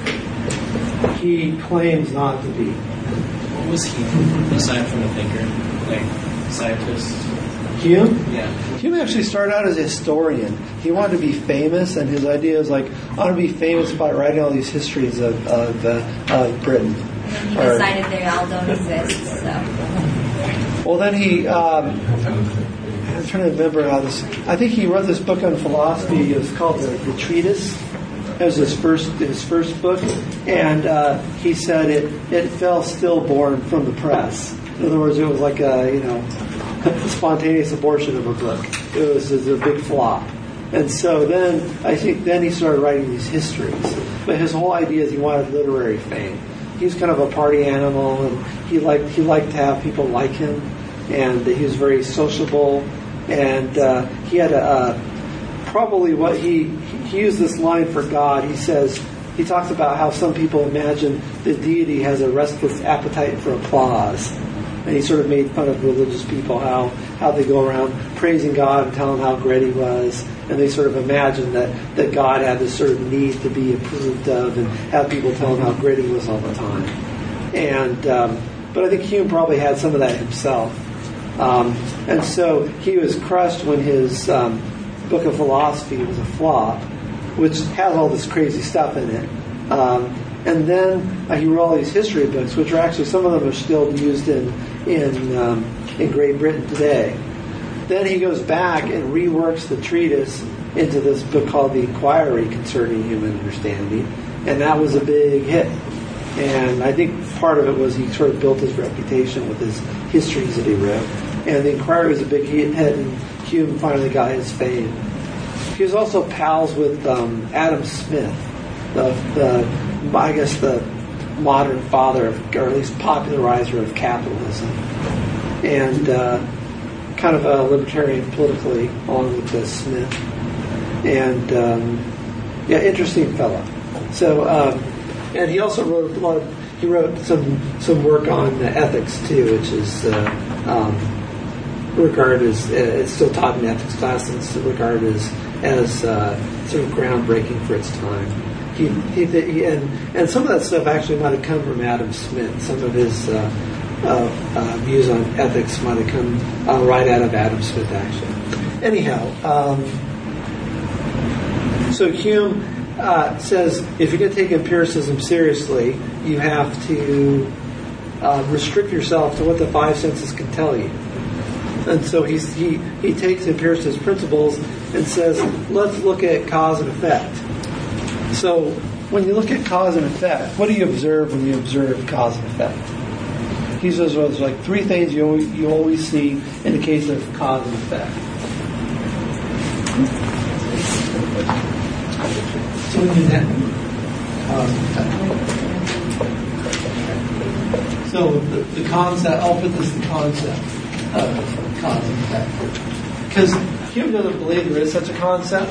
he claims not to be. What was he, aside from a thinker, like scientist? Hume? Yeah. Hume actually started out as a historian. He wanted to be famous, and his idea was like, I want to be famous by writing all these histories of Britain. And he decided they all don't exist, so. Well, then he, I'm trying to remember how this, I think he wrote this book on philosophy. It was called the Treatise. It was his first book, and he said it fell stillborn from the press. In other words, it was like a spontaneous abortion of a book. It was a big flop. And so then he started writing these histories. But his whole idea is he wanted literary fame. He's kind of a party animal, and he liked to have people like him, and he was very sociable, and he had probably what he used this line for God. He talks about how some people imagine the deity has a restless appetite for applause. And he sort of made fun of religious people, how they go around praising God and telling how great he was. And they sort of imagine that God had this sort of need to be approved of and have people tell him how great he was all the time. And but I think Hume probably had some of that himself. And so he was crushed when his book of philosophy was a flop, which has all this crazy stuff in it. And then he wrote all these history books, which are actually, some of them are still used in Great Britain today. Then he goes back and reworks the treatise into this book called The Inquiry Concerning Human Understanding, and that was a big hit. And I think part of it was he sort of built his reputation with his histories that he wrote. And The Inquiry was a big hit, and Hume finally got his fame. He was also pals with Adam Smith, the modern father of, or at least popularizer of capitalism, and kind of a libertarian politically, along with Smith. And interesting fellow. So, and he also wrote he wrote some work on ethics too, which is regarded as it's still taught in ethics class, and it's regarded as sort of groundbreaking for its time. And some of that stuff actually might have come from Adam Smith. Some of his views on ethics might have come right out of Adam Smith, actually. Anyhow, so Hume says if you're going to take empiricism seriously, you have to restrict yourself to what the five senses can tell you. And so he takes empiricist principles and says, let's look at cause and effect. So when you look at cause and effect, what do you observe when you observe cause and effect? He says, well, there's like three things you always see in the case of cause and effect. So we do that. So the concept, I'll put this in the concept of cause and effect. Because Hume doesn't believe there is such a concept.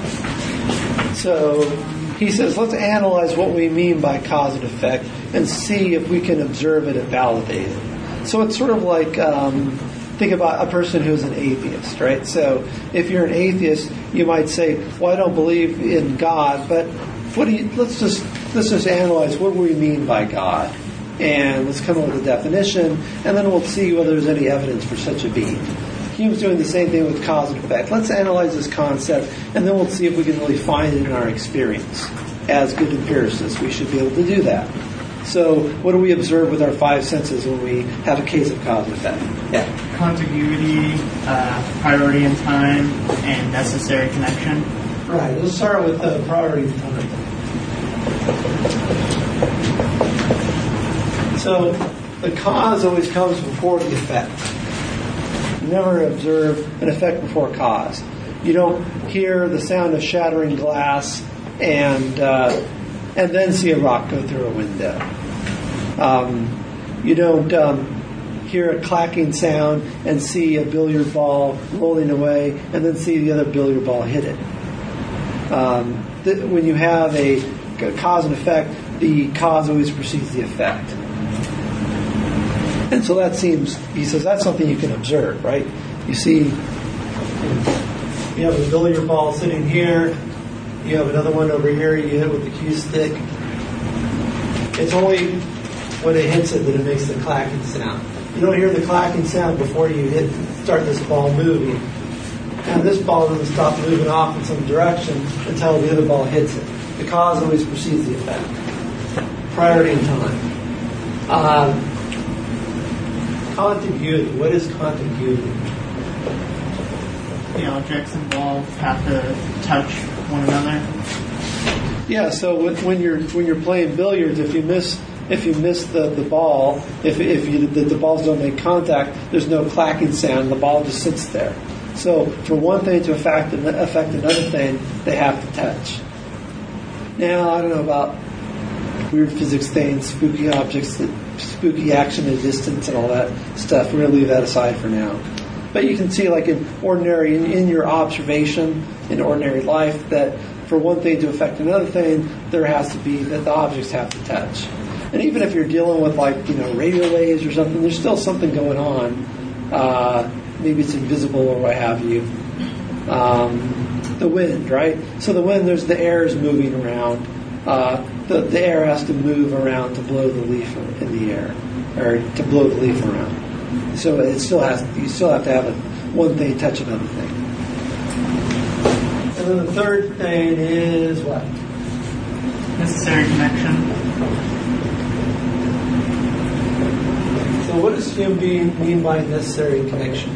So he says, let's analyze what we mean by cause and effect and see if we can observe it and validate it. So it's sort of like, think about a person who's an atheist, right? So if you're an atheist, you might say, well, I don't believe in God, but let's just analyze what we mean by God. And let's come up with a definition, and then we'll see whether there's any evidence for such a being. Hume's doing the same thing with cause and effect. Let's analyze this concept, and then we'll see if we can really find it in our experience. As good empiricists, we should be able to do that. So what do we observe with our five senses when we have a case of cause and effect? Yeah. Contiguity, priority in time, and necessary connection. Right. Let's start with priority in time. So the cause always comes before the effect. You never observe an effect before cause. You don't hear the sound of shattering glass and then see a rock go through a window. You don't hear a clacking sound and see a billiard ball rolling away and then see the other billiard ball hit it. When you have a cause and effect, the cause always precedes the effect. And so that seems, he says, that's something you can observe, right? You see, you have a billiard ball sitting here, you have another one over here, you hit it with the cue stick. It's only when it hits it that it makes the clacking sound. You don't hear the clacking sound before you start this ball moving. And this ball doesn't stop moving off in some direction until the other ball hits it. The cause always precedes the effect. Priority in time. Contiguity. What is contiguity? The objects involved have to touch one another. Yeah. So when you're playing billiards, if you miss the ball, if the balls don't make contact, there's no clacking sound. The ball just sits there. So for one thing to affect another thing, they have to touch. Now I don't know about weird physics things, spooky objects, spooky action at a distance, and all that stuff. We're going to leave that aside for now. But you can see, like in your observation in ordinary life, that for one thing to affect another thing, there has to be that the objects have to touch. And even if you're dealing with radio waves or something, there's still something going on. Maybe it's invisible or what have you. The wind, right? So the wind, the air is moving around. The air has to move around to blow the leaf in the air, or to blow the leaf around. So you still have to have one thing touch another thing. And then the third thing is what? Necessary connection. So what does Hume mean by necessary connection?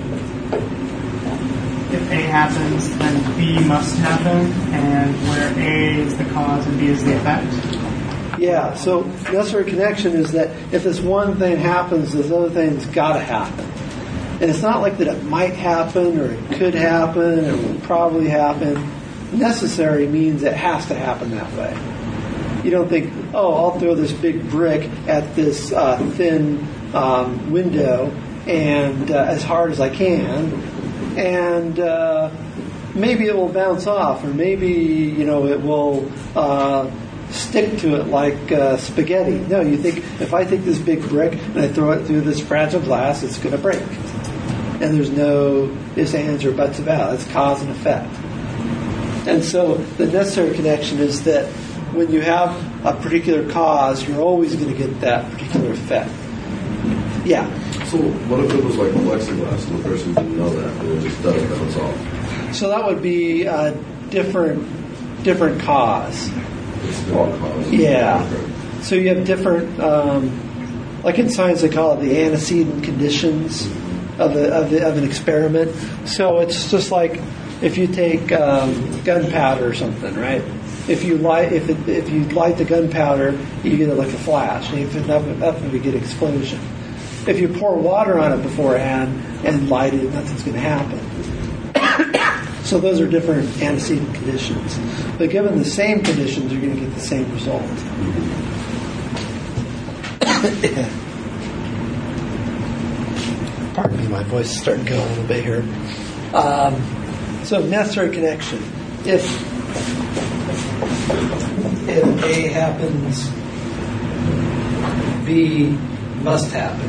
If A happens, then B must happen, and where A is the cause and B is the effect. Yeah, so necessary connection is that if this one thing happens, this other thing's got to happen. And it's not like that it might happen, or it could happen, or it will probably happen. Necessary means it has to happen that way. You don't think, I'll throw this big brick at this thin window and as hard as I can, and maybe it will bounce off, or maybe it will stick to it like spaghetti. No, you think, if I take this big brick and I throw it through this fragile glass, it's going to break. And there's no ifs, ands, or buts about it. It's cause and effect. And so the necessary connection is that when you have a particular cause, you're always going to get that particular effect. Yeah. So what if it was like plexiglass and the person didn't know that and it just doesn't bounce off? So that would be a different cause. It's all cause. Yeah. Okay. So you have different, like in science they call it the antecedent conditions of an experiment. So it's just like if you take gunpowder or something, right? If you light the gunpowder, you get it like a flash. And if it's up, you get an explosion. If you pour water on it beforehand and light it, nothing's going to happen. So those are different antecedent conditions. But given the same conditions, you're going to get the same result. Pardon me, my voice is starting to go a little bit here. So necessary connection. If A happens, B must happen.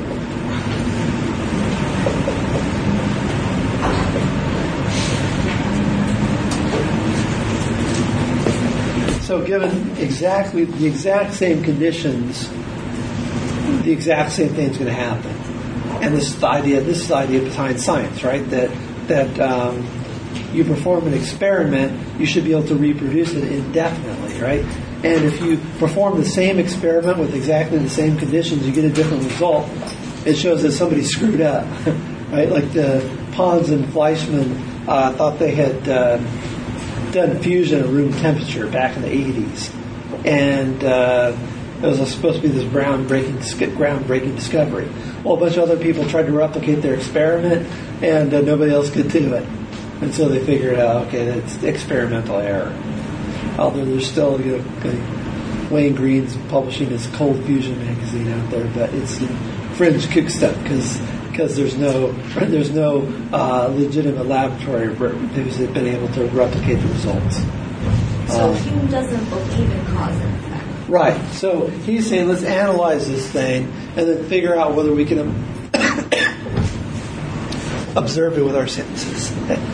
So given exactly the exact same conditions, the exact same thing is going to happen. And this is the idea behind science, right? That you perform an experiment, you should be able to reproduce it indefinitely, right? And if you perform the same experiment with exactly the same conditions, you get a different result. It shows that somebody screwed up, right? Like the Pons and Fleischmann thought they had done fusion at room temperature back in the 80s. And It was supposed to be this groundbreaking discovery. Well, a bunch of other people tried to replicate their experiment, and nobody else could do it. And so they figured out, okay, that's experimental error. Although there's still, Wayne Green's publishing his Cold Fusion magazine out there, but it's fringe kook stuff because there's no legitimate laboratory who's been able to replicate the results. So Hume doesn't believe in cause and effect. Right. So he's saying let's analyze this thing and then figure out whether we can observe it with our senses.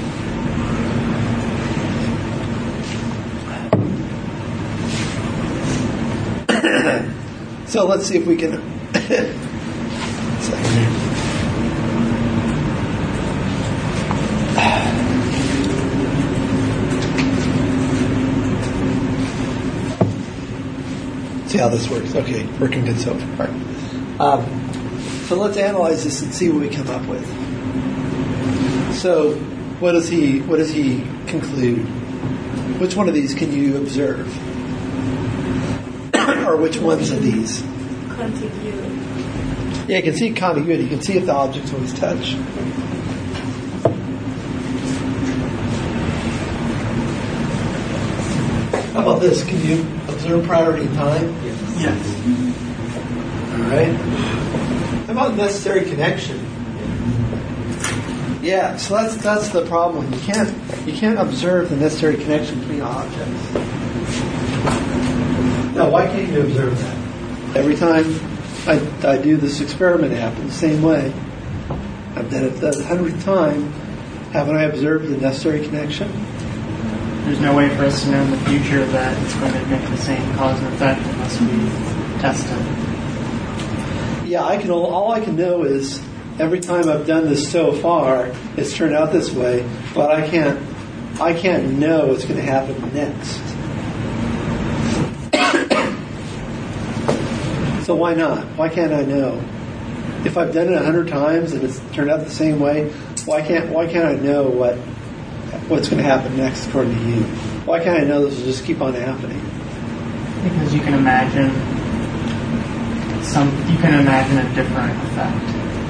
So let's see if we can. See how this works. Okay, working good so far. So let's analyze this and see what we come up with. So, what does he conclude? Which one of these can you observe? Or which ones of these? Contiguity. Yeah, you can see contiguity. You can see if the objects always touch. How about this? Can you observe priority in time? Yes. All right. How about necessary connection? Yeah, so that's the problem. You can't observe the necessary connection between objects. Now, why can't you observe that? Every time I do this experiment, it happens the same way. I've done it the 100th time. Haven't I observed the necessary connection? There's no way for us to know in the future that it's going to make the same cause and effect unless we test it. Yeah, all I can know is every time I've done this so far, it's turned out this way, but I can't know what's going to happen next. So why not? Why can't I know? If I've done it 100 times and it's turned out the same way, why can't I know what's going to happen next according to you? Why can't I know this will just keep on happening? Because you can imagine a different effect.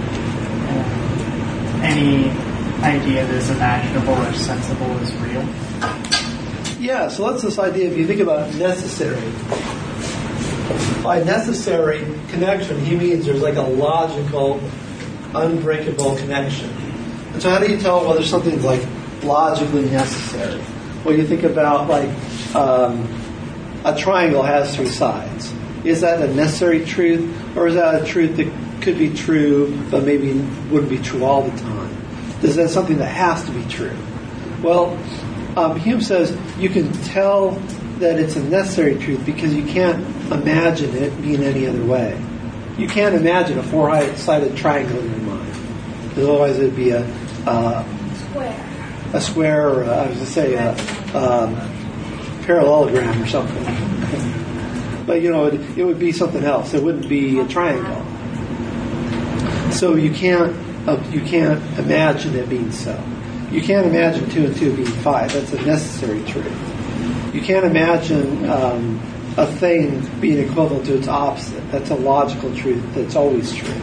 Any idea that is imaginable or sensible is real. Yeah, so that's this idea, if you think about necessary. By necessary connection, he means there's like a logical, unbreakable connection. And so how do you tell whether something's like logically necessary? Well, you think about like a triangle has 3 sides. Is that a necessary truth, or is that a truth that could be true but maybe wouldn't be true all the time? Is that something that has to be true? Well, Hume says you can tell that it's a necessary truth because you can't imagine it being any other way. You can't imagine a 4-sided triangle in your mind. Because otherwise it would be a square, or I was going to say a parallelogram or something. But it would be something else. It wouldn't be a triangle. So you can't imagine it being so. You can't imagine 2 and 2 being 5. That's a necessary truth. You can't imagine a thing being equivalent to its opposite. That's a logical truth that's always true.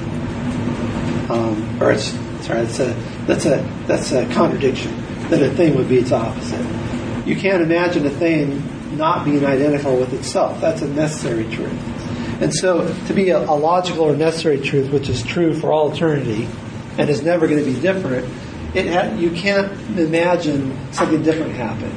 That's a contradiction. That a thing would be its opposite. You can't imagine a thing not being identical with itself. That's a necessary truth. And so to be a logical or necessary truth, which is true for all eternity and is never going to be different, you can't imagine something different happening.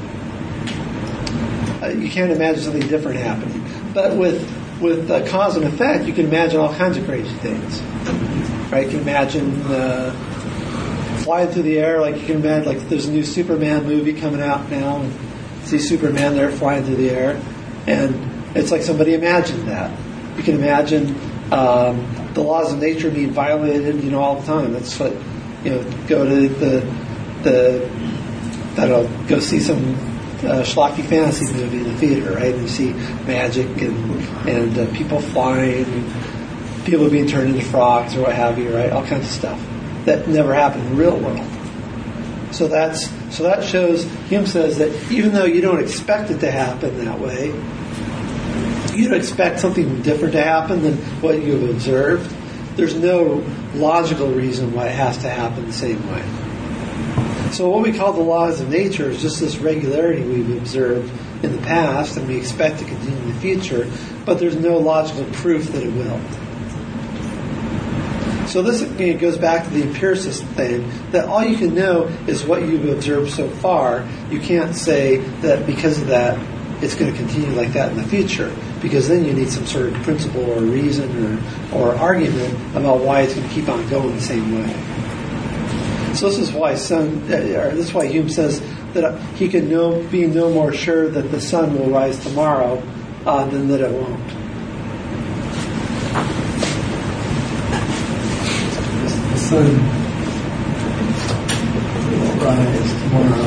You can't imagine something different happening. But with cause and effect, you can imagine all kinds of crazy things. Right? You can imagine flying through the air, like you can imagine, like there's a new Superman movie coming out now, and see Superman there flying through the air, and it's like somebody imagined that. You can imagine the laws of nature being violated, all the time. That's what, go to go see some schlocky fantasy movie in the theater, right? And you see magic and people flying, and people being turned into frogs or what have you, right? All kinds of stuff that never happened in the real world. So that shows, Hume says that even though you don't expect it to happen that way, you don't expect something different to happen than what you've observed, there's no logical reason why it has to happen the same way. So what we call the laws of nature is just this regularity we've observed in the past and we expect to continue in the future, but there's no logical proof that it will. So this goes back to the empiricist thing, that all you can know is what you've observed so far. You can't say that because of that it's going to continue like that in the future, because then you need some sort of principle or reason or argument about why it's going to keep on going the same way. So this is why Hume says that he can be no more sure that the sun will rise tomorrow than that it won't. The sun will rise tomorrow.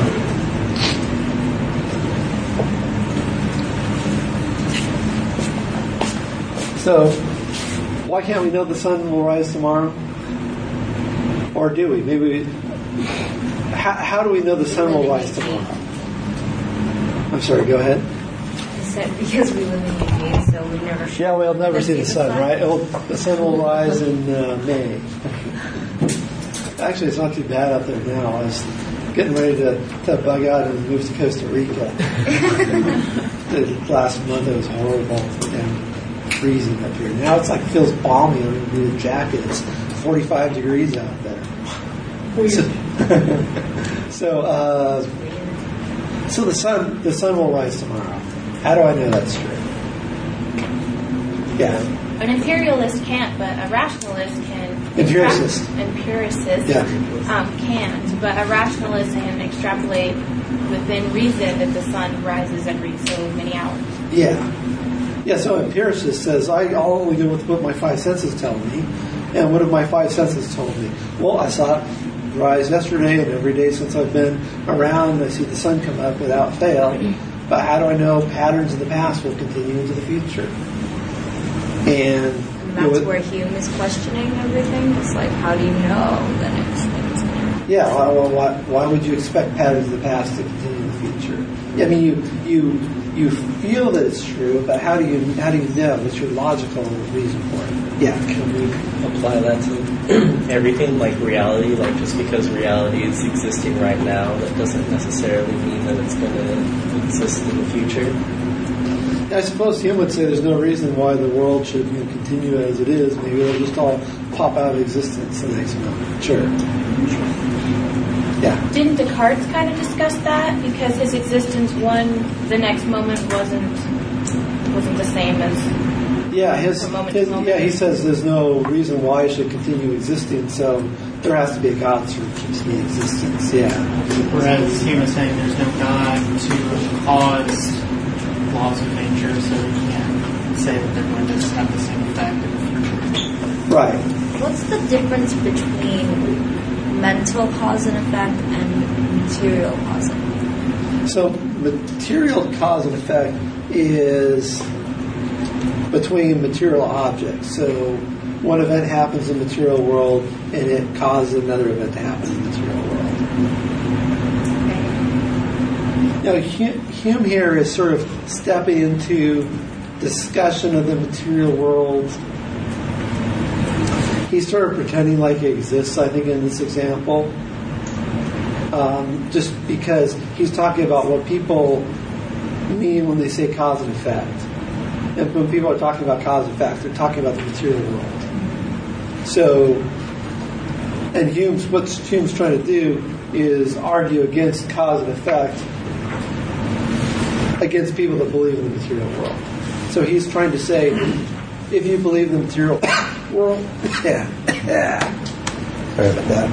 So, why can't we know the sun will rise tomorrow? Or do we? How do we know the sun will rise tomorrow? I'm sorry, go ahead. I said because we live in May, so we never. Yeah, we'll never see the sun, right? The sun will rise in May. Actually, it's not too bad out there now. I was getting ready to bug out and move to Costa Rica. The last month it was horrible and freezing up here. Now it's like it feels balmy under the jacket. It's 45 degrees out there. So the sun will rise tomorrow. How do I know that's true? Yeah. An imperialist can't, but a rationalist can. Empiricist. Can't, but a rationalist can extrapolate within reason that the sun rises every so many hours. Yeah. Yeah, so empiricist says, I'll only go with what my five senses tell me. And what have my five senses told me? Well, I saw it rise yesterday, and every day since I've been around, I see the sun come up without fail. But how do I know patterns in the past will continue into the future? And that's where Hume is questioning everything. It's like, how do you know the next thing's going to happen? Yeah, well, why would you expect patterns in the past to continue in the future? I mean, you feel that it's true, but how do you know? What's your logical reason for it? Yeah. Can we apply that to everything, like reality? Like just because reality is existing right now, that doesn't necessarily mean that it's going to exist in the future. I suppose Hume would say there's no reason why the world should continue as it is. Maybe it'll just all pop out of existence the next moment. Sure. Yeah. Didn't Descartes kind of discuss that? Because his existence the next moment wasn't the same as moment to moment. He says there's no reason why it should continue existing, so there has to be a God that sort of keeps me in existence. Yeah. Whereas Hume is saying there's no God to cause laws of nature, so you can't say that they're going to have the same effect in the future. Right. What's the difference between mental cause and effect and material cause and effect? So material cause and effect is between material objects. So one event happens in the material world and it causes another event to happen in the material world. Now Hume here is sort of stepping into discussion of the material world. He's sort of pretending like it exists, I think, in this example. Just because he's talking about what people mean when they say cause and effect. And when people are talking about cause and effect, they're talking about the material world. So, and what Hume's trying to do is argue against cause and effect against people that believe in the material world. So he's trying to say, if you believe in the material world, sorry about that.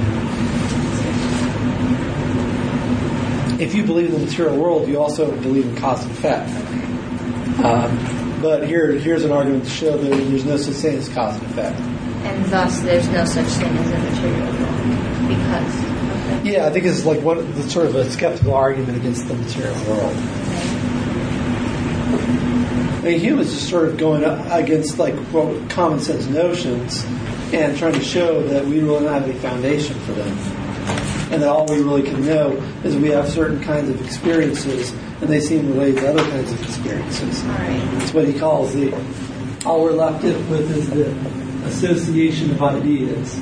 If you believe in the material world, you also believe in cause and effect. But here's an argument to show that there's no such thing as cause and effect. And thus, there's no such thing as a material world because. Okay. Yeah, I think it's like sort of a skeptical argument against the material world. I mean, Hume is just sort of going against common sense notions and trying to show that we really don't have any foundation for them. And that all we really can know is we have certain kinds of experiences, and and they seem related to other kinds of experiences. All right. It's what he calls all we're left with is the association of ideas.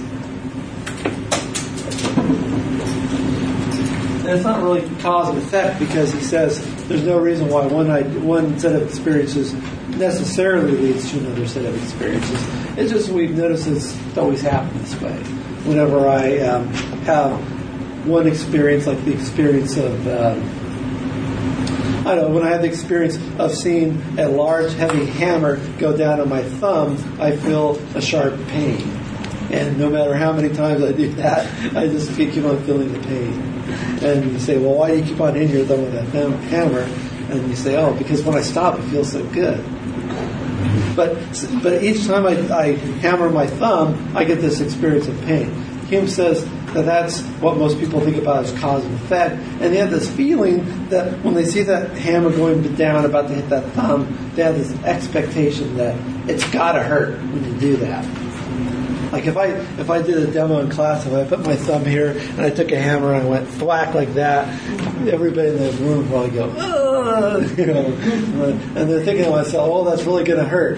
And it's not really cause and effect, because he says there's no reason why one set of experiences necessarily leads to another set of experiences. It's just we've noticed it's always happened this way. Whenever I have one experience, like the experience of, when I have the experience of seeing a large, heavy hammer go down on my thumb, I feel a sharp pain. And no matter how many times I do that, I just keep on feeling the pain. And you say, well, why do you keep on hitting your thumb with that hammer? And you say, oh, because when I stop, it feels so good. But each time I hammer my thumb, I get this experience of pain. Hume says that that's what most people think about as cause and effect. And they have this feeling that when they see that hammer going down, about to hit that thumb, they have this expectation that it's got to hurt when you do that. Like if I did a demo in class, if I put my thumb here and I took a hammer and I went thwack like that, everybody in the room would probably go, ugh, and they're thinking to myself, oh, that's really going to hurt.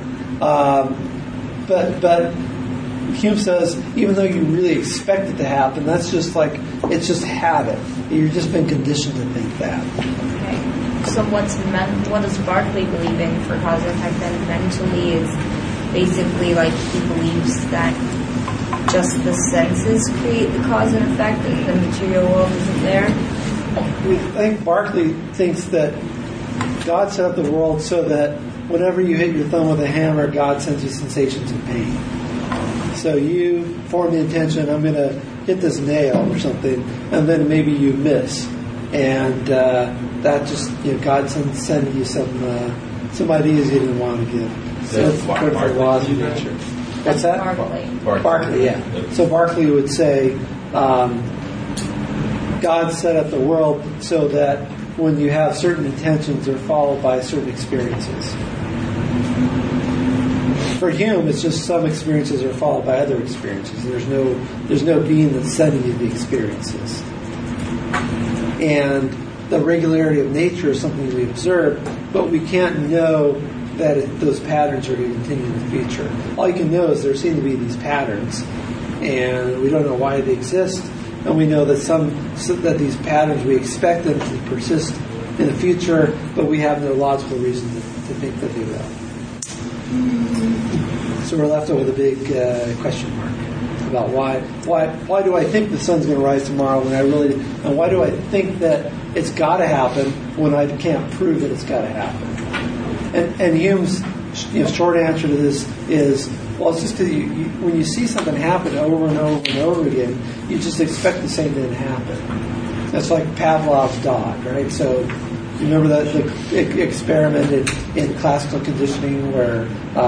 But Hume says, even though you really expect it to happen, that's just like, it's just habit. You've just been conditioned to think that. Okay. So what does Berkeley believe in for cause and effect then mentally is basically like he believes that just the senses create the cause and effect and the material world isn't there? I think Berkeley thinks that God set up the world so that whenever you hit your thumb with a hammer, God sends you sensations of pain. So you form the intention, I'm going to hit this nail or something, and then maybe you miss. And that just, God sending you some ideas you didn't want to give. So it's part of the laws of nature. What's that? Berkeley, yeah. So Berkeley would say God set up the world so that when you have certain intentions, they're followed by certain experiences. For Hume, it's just some experiences are followed by other experiences. There's no being that's sending you the experiences. And the regularity of nature is something we observe, but we can't know that those patterns are going to continue in the future. All you can know is there seem to be these patterns, and we don't know why they exist, and we know that that these patterns, we expect them to persist in the future, but we have no logical reason to think that they will. So we're left with a big question mark about why do I think the sun's going to rise tomorrow and why do I think that it's got to happen when I can't prove that it's got to happen? And Hume's short answer to this is, well, it's just that when you see something happen over and over and over again, you just expect the same thing to happen. That's like Pavlov's dog, right? So you remember that the experiment in classical conditioning where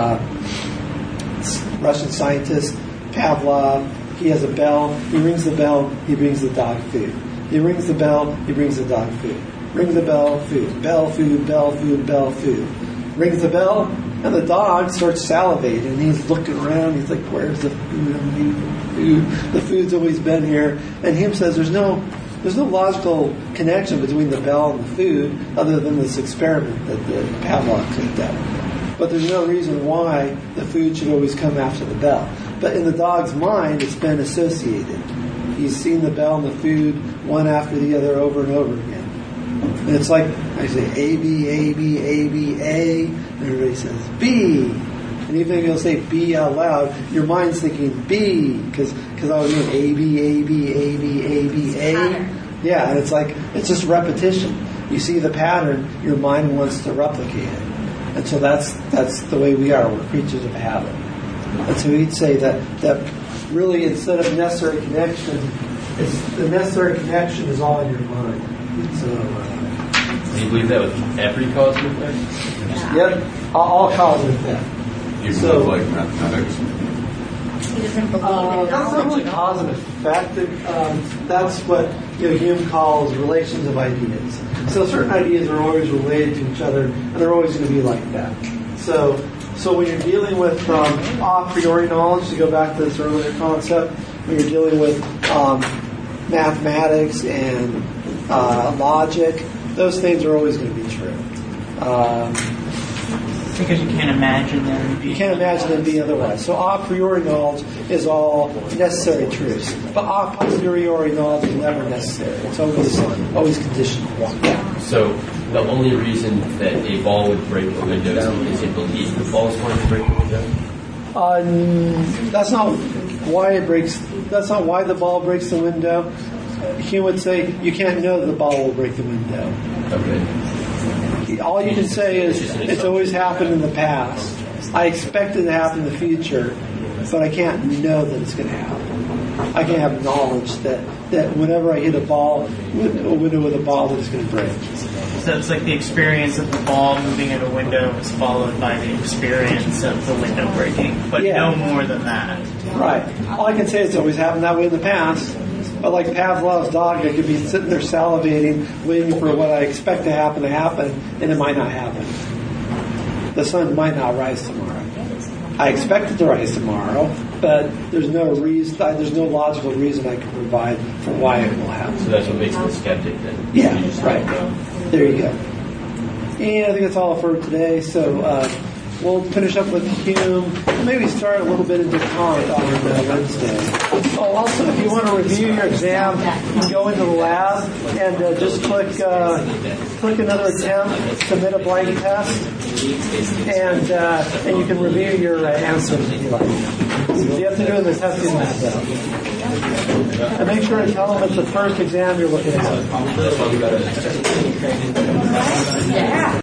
Russian scientist Pavlov, he has a bell, he rings the bell, he brings the dog food. He rings the bell, he brings the dog food. Ring the bell, food. Bell, food, bell, food, bell, food. Rings the bell, and the dog starts salivating, and he's looking around, he's like, where's the food? The food's always been here. And Hume says there's no logical connection between the bell and the food other than this experiment that Pavlov cooked up. But there's no reason why the food should always come after the bell. But in the dog's mind, it's been associated. He's seen the bell and the food one after the other over and over again. And it's like, I say A, B, A, B, A, B, A, and everybody says B. And even if you'll say B out loud, your mind's thinking B, because I was doing A, B, A, B, A, B, A, B, A. Yeah, and it's like, it's just repetition. You see the pattern, your mind wants to replicate it. And so that's the way we are. We're creatures of habit. And so he'd say that really, instead of necessary connection, the necessary connection is all in your mind. So, do you believe that with every cause and effect? Yep, all cause and effect. Even with like mathematics? He doesn't believe in That's not really cause and effect. That's what Hume calls relations of ideas. So certain ideas are always related to each other, and they're always going to be like that. So when you're dealing with a priori knowledge, to go back to this earlier concept, when you're dealing with mathematics and logic, Those things are always going to be true. Because you can't imagine them. You can't imagine them being otherwise. So a priori knowledge is all necessary truths. But a posteriori knowledge is never necessary. It's always conditional. Yeah. So the only reason that a ball would break a window is it believes the ball is going to break the window? That's not why it breaks. That's not why the ball breaks the window. Hume would say you can't know that the ball will break the window. Okay. All you can say is it's always happened in the past. I expect it to happen in the future, but I can't know that it's going to happen. I can have knowledge that whenever I hit a window with a ball, that it's going to break. So it's like the experience of the ball moving in a window is followed by the experience of the window breaking, but no more than that. Right. All I can say is it's always happened that way in the past. But like Pavlov's dog, I could be sitting there salivating, waiting for what I expect to happen, and it might not happen. The sun might not rise tomorrow. I expect it to rise tomorrow, but there's no reason. There's no logical reason I can provide for why it will happen. So that's what makes me a skeptic then. Yeah, right. There you go. And I think that's all for today. So we'll finish up with Hume. Maybe start a little bit into Kant on Wednesday. Oh, also, if you want to review your exam, you can go into the lab and just click another attempt, submit a blank test, and you can review your answers if you like. You have to do it in the testing lab, though. And make sure to tell them it's the first exam you're looking at.